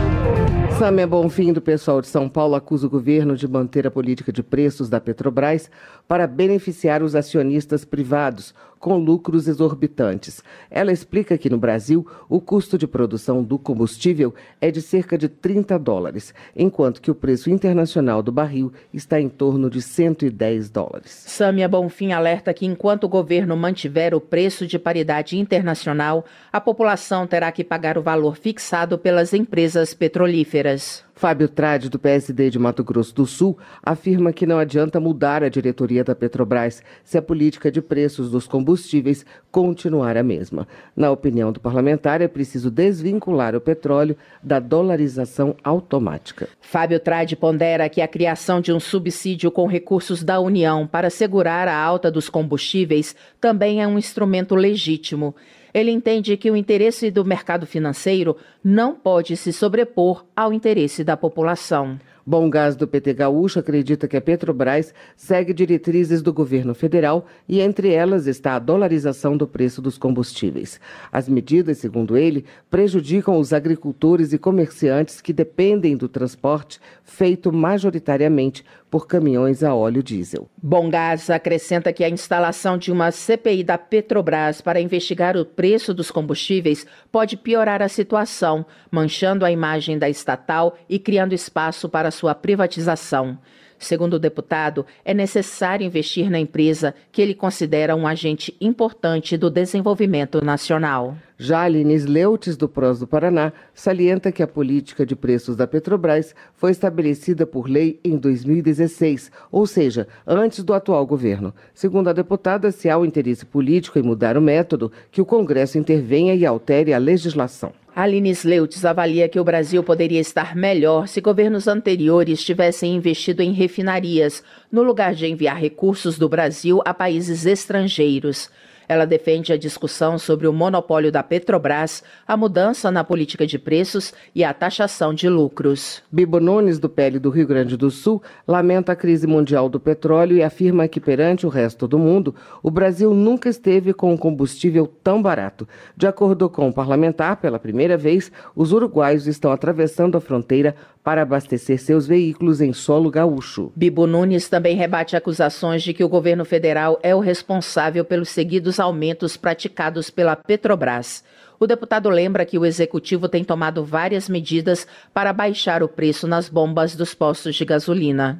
Sâmia Bonfim, do Pessoal de São Paulo, acusa o governo de manter a política de preços da Petrobras para beneficiar os acionistas privados com lucros exorbitantes. Ela explica que no Brasil o custo de produção do combustível é de cerca de trinta dólares, enquanto que o preço internacional do barril está em torno de cento e dez dólares. Sâmia Bonfim alerta que enquanto o governo mantiver o preço de paridade internacional, a população terá que pagar o valor fixado pelas empresas petrolíferas. Fábio Trade, do P S D de Mato Grosso do Sul, afirma que não adianta mudar a diretoria da Petrobras se a política de preços dos combustíveis continuar a mesma. Na opinião do parlamentar, é preciso desvincular o petróleo da dolarização automática. Fábio Trade pondera que a criação de um subsídio com recursos da União para segurar a alta dos combustíveis também é um instrumento legítimo. Ele entende que o interesse do mercado financeiro não pode se sobrepor ao interesse da população. Bom Gás, do P T Gaúcho, acredita que a Petrobras segue diretrizes do governo federal e entre elas está a dolarização do preço dos combustíveis. As medidas, segundo ele, prejudicam os agricultores e comerciantes que dependem do transporte feito majoritariamente por caminhões a óleo diesel. Bom Gás acrescenta que a instalação de uma C P I da Petrobras para investigar o preço dos combustíveis pode piorar a situação, manchando a imagem da estatal e criando espaço para sua privatização. Segundo o deputado, é necessário investir na empresa, que ele considera um agente importante do desenvolvimento nacional. Já Aline Sleutes, do P R O S do Paraná, salienta que a política de preços da Petrobras foi estabelecida por lei em dois mil e dezesseis, ou seja, antes do atual governo. Segundo a deputada, se há o interesse político em mudar o método, que o Congresso intervenha e altere a legislação. Aline Sleutes avalia que o Brasil poderia estar melhor se governos anteriores tivessem investido em refinarias, no lugar de enviar recursos do Brasil a países estrangeiros. Ela defende a discussão sobre o monopólio da Petrobras, a mudança na política de preços e a taxação de lucros. Bibo Nunes, do P L do Rio Grande do Sul, lamenta a crise mundial do petróleo e afirma que, perante o resto do mundo, o Brasil nunca esteve com um combustível tão barato. De acordo com o parlamentar, pela primeira vez, os uruguaios estão atravessando a fronteira para abastecer seus veículos em solo gaúcho. Bibo Nunes também rebate acusações de que o governo federal é o responsável pelos seguidos aumentos praticados pela Petrobras. O deputado lembra que o executivo tem tomado várias medidas para baixar o preço nas bombas dos postos de gasolina.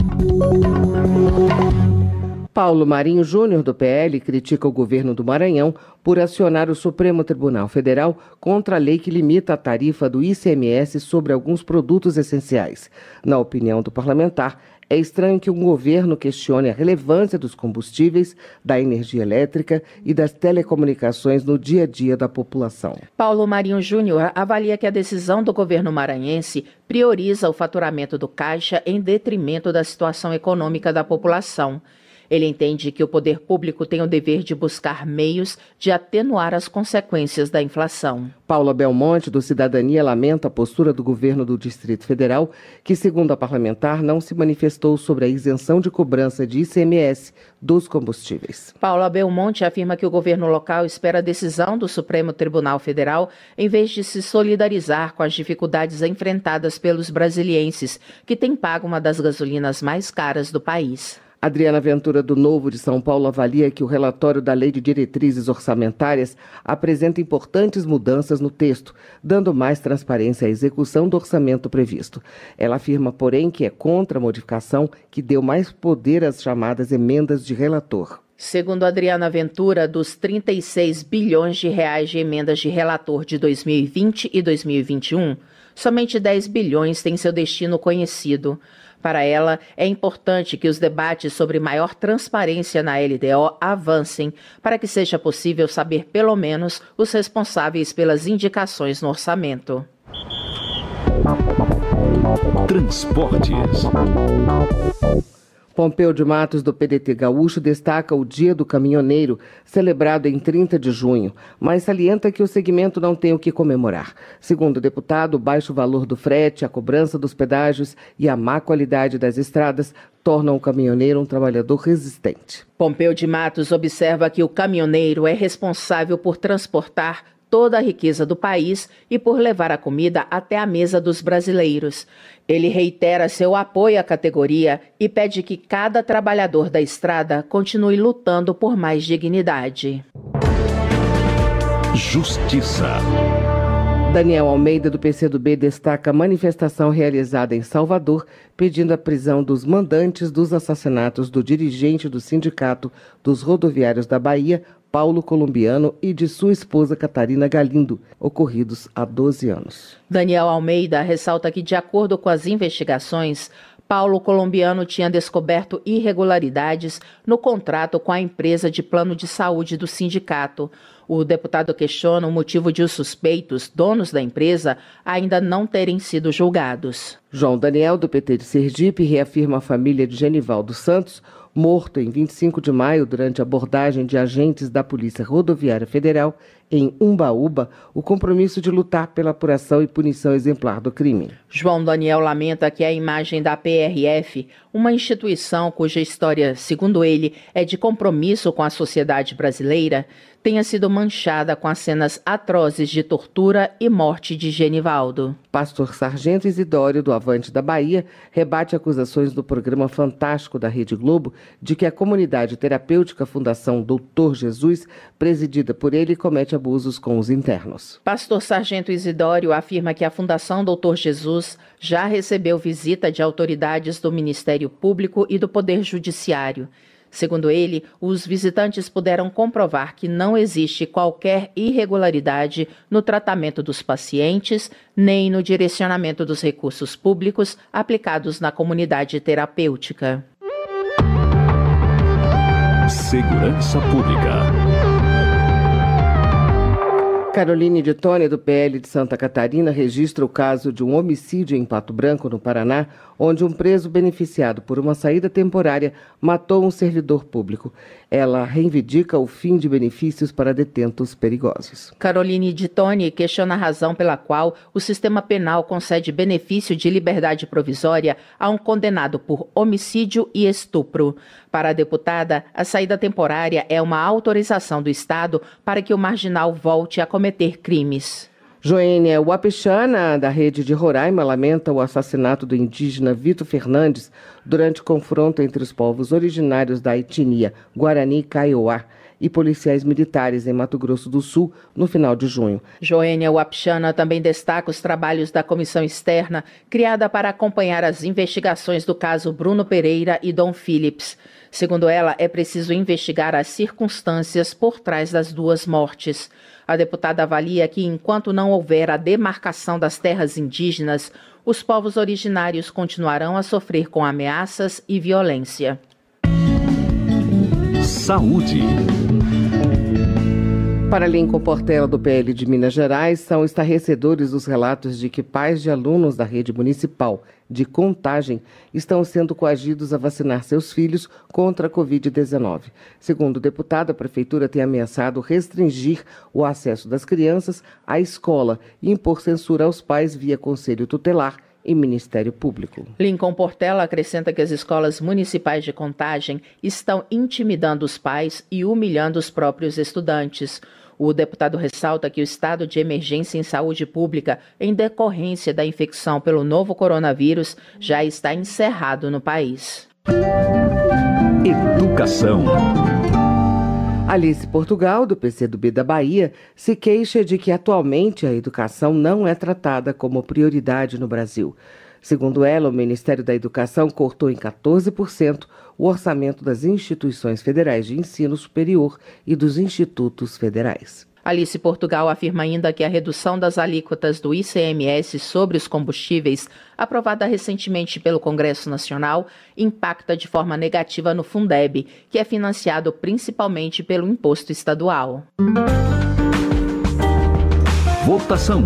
Paulo Marinho Júnior, do P L, critica o governo do Maranhão por acionar o Supremo Tribunal Federal contra a lei que limita a tarifa do I C M S sobre alguns produtos essenciais. Na opinião do parlamentar, é estranho que um governo questione a relevância dos combustíveis, da energia elétrica e das telecomunicações no dia a dia da população. Paulo Marinho Júnior avalia que a decisão do governo maranhense prioriza o faturamento do caixa em detrimento da situação econômica da população. Ele entende que o poder público tem o dever de buscar meios de atenuar as consequências da inflação. Paula Belmonte, do Cidadania, lamenta a postura do governo do Distrito Federal, que, segundo a parlamentar, não se manifestou sobre a isenção de cobrança de I C M S dos combustíveis. Paula Belmonte afirma que o governo local espera a decisão do Supremo Tribunal Federal, em vez de se solidarizar com as dificuldades enfrentadas pelos brasilienses, que têm pago uma das gasolinas mais caras do país. Adriana Ventura, do Novo de São Paulo, avalia que o relatório da Lei de Diretrizes Orçamentárias apresenta importantes mudanças no texto, dando mais transparência à execução do orçamento previsto. Ela afirma, porém, que é contra a modificação que deu mais poder às chamadas emendas de relator. Segundo Adriana Ventura, dos trinta e seis bilhões de reais de emendas de relator de dois mil e vinte e dois mil e vinte e um, somente dez bilhões têm seu destino conhecido. Para ela, é importante que os debates sobre maior transparência na L D O avancem, para que seja possível saber pelo menos os responsáveis pelas indicações no orçamento. Transportes. Pompeu de Matos, do P D T Gaúcho, destaca o Dia do Caminhoneiro, celebrado em trinta de junho, mas salienta que o segmento não tem o que comemorar. Segundo o deputado, o baixo valor do frete, a cobrança dos pedágios e a má qualidade das estradas tornam o caminhoneiro um trabalhador resistente. Pompeu de Matos observa que o caminhoneiro é responsável por transportar toda a riqueza do país e por levar a comida até a mesa dos brasileiros. Ele reitera seu apoio à categoria e pede que cada trabalhador da estrada continue lutando por mais dignidade. Justiça. Daniel Almeida, do P C do B, destaca a manifestação realizada em Salvador pedindo a prisão dos mandantes dos assassinatos do dirigente do Sindicato dos Rodoviários da Bahia, Paulo Colombiano, e de sua esposa Catarina Galindo, ocorridos há doze anos. Daniel Almeida ressalta que, de acordo com as investigações, Paulo Colombiano tinha descoberto irregularidades no contrato com a empresa de plano de saúde do sindicato. O deputado questiona o motivo de os suspeitos, donos da empresa, ainda não terem sido julgados. João Daniel, do P T de Sergipe, reafirma a família de Genivaldo Santos, morto em vinte e cinco de maio durante a abordagem de agentes da Polícia Rodoviária Federal em Umbaúba, o compromisso de lutar pela apuração e punição exemplar do crime. João Daniel lamenta que a imagem da P R F, uma instituição cuja história, segundo ele, é de compromisso com a sociedade brasileira, tenha sido manchada com as cenas atrozes de tortura e morte de Genivaldo. Pastor Sargento Isidório, do Avante da Bahia, rebate acusações do programa Fantástico da Rede Globo de que a comunidade terapêutica Fundação Doutor Jesus, presidida por ele, comete abusos com os internos. Pastor Sargento Isidório afirma que a Fundação Doutor Jesus já recebeu visita de autoridades do Ministério Público e do Poder Judiciário. Segundo ele, os visitantes puderam comprovar que não existe qualquer irregularidade no tratamento dos pacientes, nem no direcionamento dos recursos públicos aplicados na comunidade terapêutica. Segurança Pública. Caroline de Tônia, do P L de Santa Catarina, registra o caso de um homicídio em Pato Branco, no Paraná, onde um preso beneficiado por uma saída temporária matou um servidor público. Ela reivindica o fim de benefícios para detentos perigosos. Caroline de Tônia questiona a razão pela qual o sistema penal concede benefício de liberdade provisória a um condenado por homicídio e estupro. Para a deputada, a saída temporária é uma autorização do Estado para que o marginal volte a cometer crimes. Joênia Wapichana, da rede de Roraima, lamenta o assassinato do indígena Vitor Fernandes durante confronto entre os povos originários da etnia Guarani Kaiowá e policiais militares em Mato Grosso do Sul no final de junho. Joênia Wapichana também destaca os trabalhos da comissão externa criada para acompanhar as investigações do caso Bruno Pereira e Dom Phillips. Segundo ela, é preciso investigar as circunstâncias por trás das duas mortes. A deputada avalia que, enquanto não houver a demarcação das terras indígenas, os povos originários continuarão a sofrer com ameaças e violência. Saúde. Para Lincoln Portela, do P L de Minas Gerais, são estarrecedores os relatos de que pais de alunos da rede municipal de Contagem estão sendo coagidos a vacinar seus filhos contra a covid dezenove. Segundo o deputado, a prefeitura tem ameaçado restringir o acesso das crianças à escola e impor censura aos pais via conselho tutelar e Ministério Público. Lincoln Portela acrescenta que as escolas municipais de Contagem estão intimidando os pais e humilhando os próprios estudantes. O deputado ressalta que o estado de emergência em saúde pública, em decorrência da infecção pelo novo coronavírus, já está encerrado no país. Educação. Alice Portugal, do P C do B da Bahia, se queixa de que atualmente a educação não é tratada como prioridade no Brasil. Segundo ela, o Ministério da Educação cortou em quatorze por cento o orçamento das instituições federais de ensino superior e dos institutos federais. Alice Portugal afirma ainda que a redução das alíquotas do I C M S sobre os combustíveis, aprovada recentemente pelo Congresso Nacional, impacta de forma negativa no Fundeb, que é financiado principalmente pelo imposto estadual. Votação.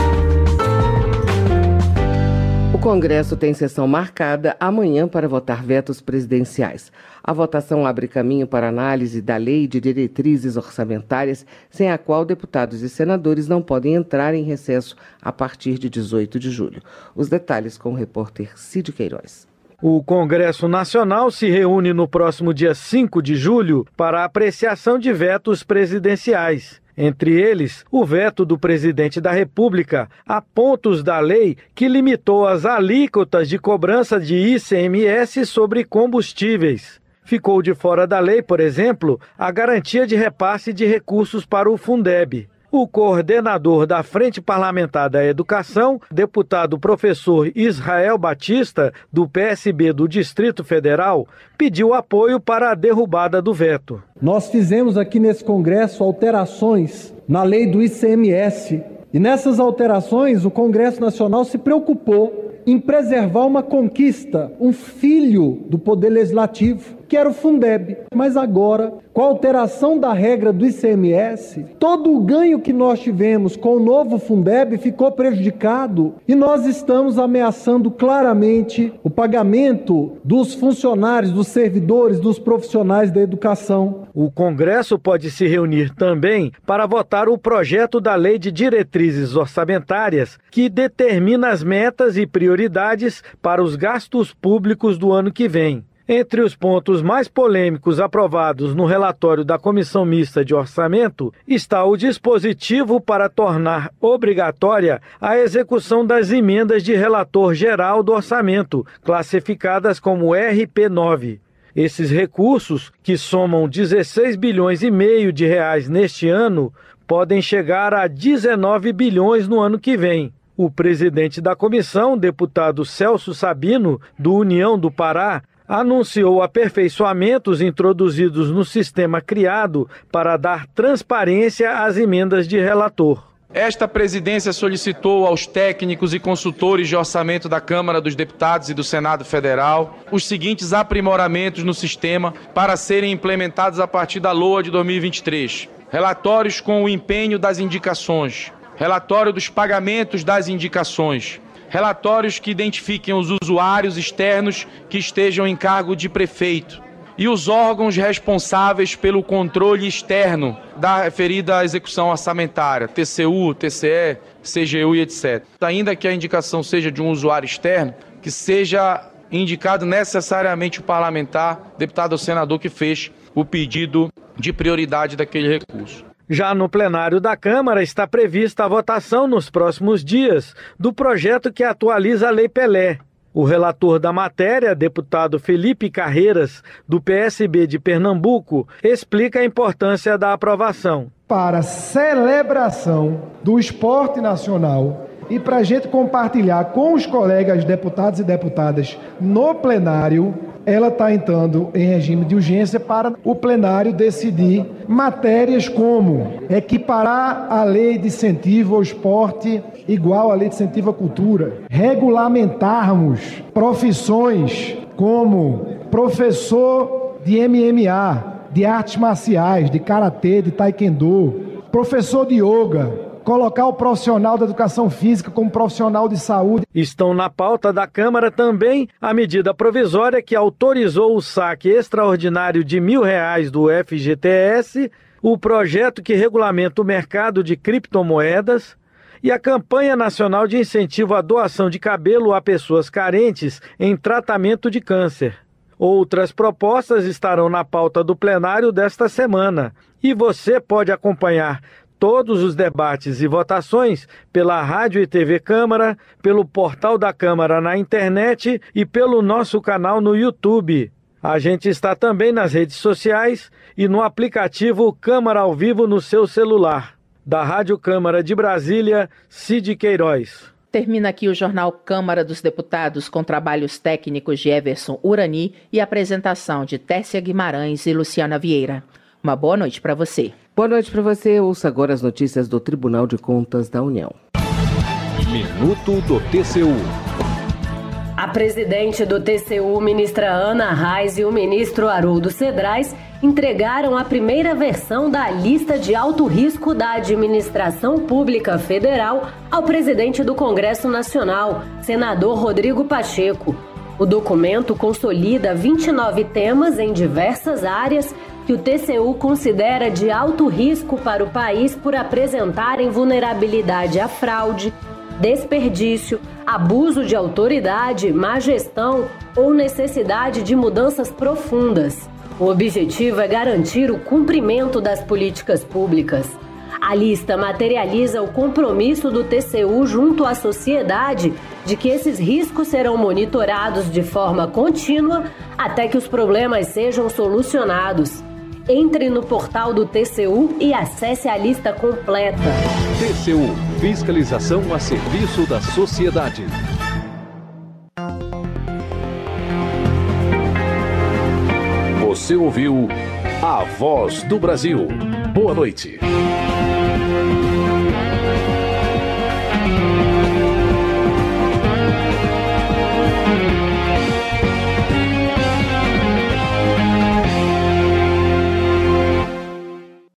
O Congresso tem sessão marcada amanhã para votar vetos presidenciais. A votação abre caminho para análise da Lei de Diretrizes Orçamentárias, sem a qual deputados e senadores não podem entrar em recesso a partir de dezoito de julho. Os detalhes com o repórter Cid Queiroz. O Congresso Nacional se reúne no próximo dia cinco de julho para a apreciação de vetos presidenciais. Entre eles, o veto do presidente da República a pontos da lei que limitou as alíquotas de cobrança de I C M S sobre combustíveis. Ficou de fora da lei, por exemplo, a garantia de repasse de recursos para o Fundeb. O coordenador da Frente Parlamentar da Educação, deputado professor Israel Batista, do P S B do Distrito Federal, pediu apoio para a derrubada do veto. Nós fizemos aqui nesse Congresso alterações na lei do I C M S. E nessas alterações, o Congresso Nacional se preocupou em preservar uma conquista, um filho do Poder Legislativo, que era o Fundeb. Mas agora, com a alteração da regra do I C M S, todo o ganho que nós tivemos com o novo Fundeb ficou prejudicado e nós estamos ameaçando claramente o pagamento dos funcionários, dos servidores, dos profissionais da educação. O Congresso pode se reunir também para votar o projeto da Lei de Diretrizes Orçamentárias, que determina as metas e prioridades para os gastos públicos do ano que vem. Entre os pontos mais polêmicos aprovados no relatório da Comissão Mista de Orçamento está o dispositivo para tornar obrigatória a execução das emendas de relator geral do orçamento, classificadas como R P nove. Esses recursos, que somam dezesseis bilhões e meio de reais neste ano, podem chegar a dezenove bilhões no ano que vem. O presidente da comissão, deputado Celso Sabino, do União do Pará, anunciou aperfeiçoamentos introduzidos no sistema criado para dar transparência às emendas de relator. Esta presidência solicitou aos técnicos e consultores de orçamento da Câmara dos Deputados e do Senado Federal os seguintes aprimoramentos no sistema para serem implementados a partir da L O A de dois mil e vinte e três. Relatórios com o empenho das indicações, relatório dos pagamentos das indicações, relatórios que identifiquem os usuários externos que estejam em cargo de prefeito e os órgãos responsáveis pelo controle externo da referida execução orçamentária, T C U, T C E, C G U e etcétera. Ainda que a indicação seja de um usuário externo, que seja indicado necessariamente o parlamentar, deputado ou senador que fez o pedido de prioridade daquele recurso. Já no plenário da Câmara está prevista a votação nos próximos dias do projeto que atualiza a Lei Pelé. O relator da matéria, deputado Felipe Carreiras, do P S B de Pernambuco, explica a importância da aprovação. Para celebração do esporte nacional e para a gente compartilhar com os colegas deputados e deputadas no plenário, ela está entrando em regime de urgência para o plenário decidir matérias como equiparar a lei de incentivo ao esporte igual à lei de incentivo à cultura, regulamentarmos profissões como professor de M M A, de artes marciais, de karatê, de taekwondo, professor de yoga, colocar o profissional da educação física como profissional de saúde. Estão na pauta da Câmara também a medida provisória que autorizou o saque extraordinário de mil reais do F G T S, o projeto que regulamenta o mercado de criptomoedas e a campanha nacional de incentivo à doação de cabelo a pessoas carentes em tratamento de câncer. Outras propostas estarão na pauta do plenário desta semana e você pode acompanhar todos os debates e votações pela Rádio e T V Câmara, pelo portal da Câmara na internet e pelo nosso canal no YouTube. A gente está também nas redes sociais e no aplicativo Câmara ao Vivo no seu celular. Da Rádio Câmara de Brasília, Cid Queiroz. Termina aqui o Jornal Câmara dos Deputados com trabalhos técnicos de Everson Urani e apresentação de Tércia Guimarães e Luciana Vieira. Uma boa noite para você. Boa noite para você. Ouça agora as notícias do Tribunal de Contas da União. Minuto do T C U. A presidente do T C U, ministra Ana Reis, e o ministro Haroldo Cedrais entregaram a primeira versão da lista de alto risco da Administração Pública Federal ao presidente do Congresso Nacional, senador Rodrigo Pacheco. O documento consolida vinte e nove temas em diversas áreas que o T C U considera de alto risco para o país por apresentarem vulnerabilidade à fraude, desperdício, abuso de autoridade, má gestão ou necessidade de mudanças profundas. O objetivo é garantir o cumprimento das políticas públicas. A lista materializa o compromisso do T C U junto à sociedade de que esses riscos serão monitorados de forma contínua até que os problemas sejam solucionados. Entre no portal do T C U e acesse a lista completa. T C U, fiscalização a serviço da sociedade. Você ouviu A Voz do Brasil. Boa noite.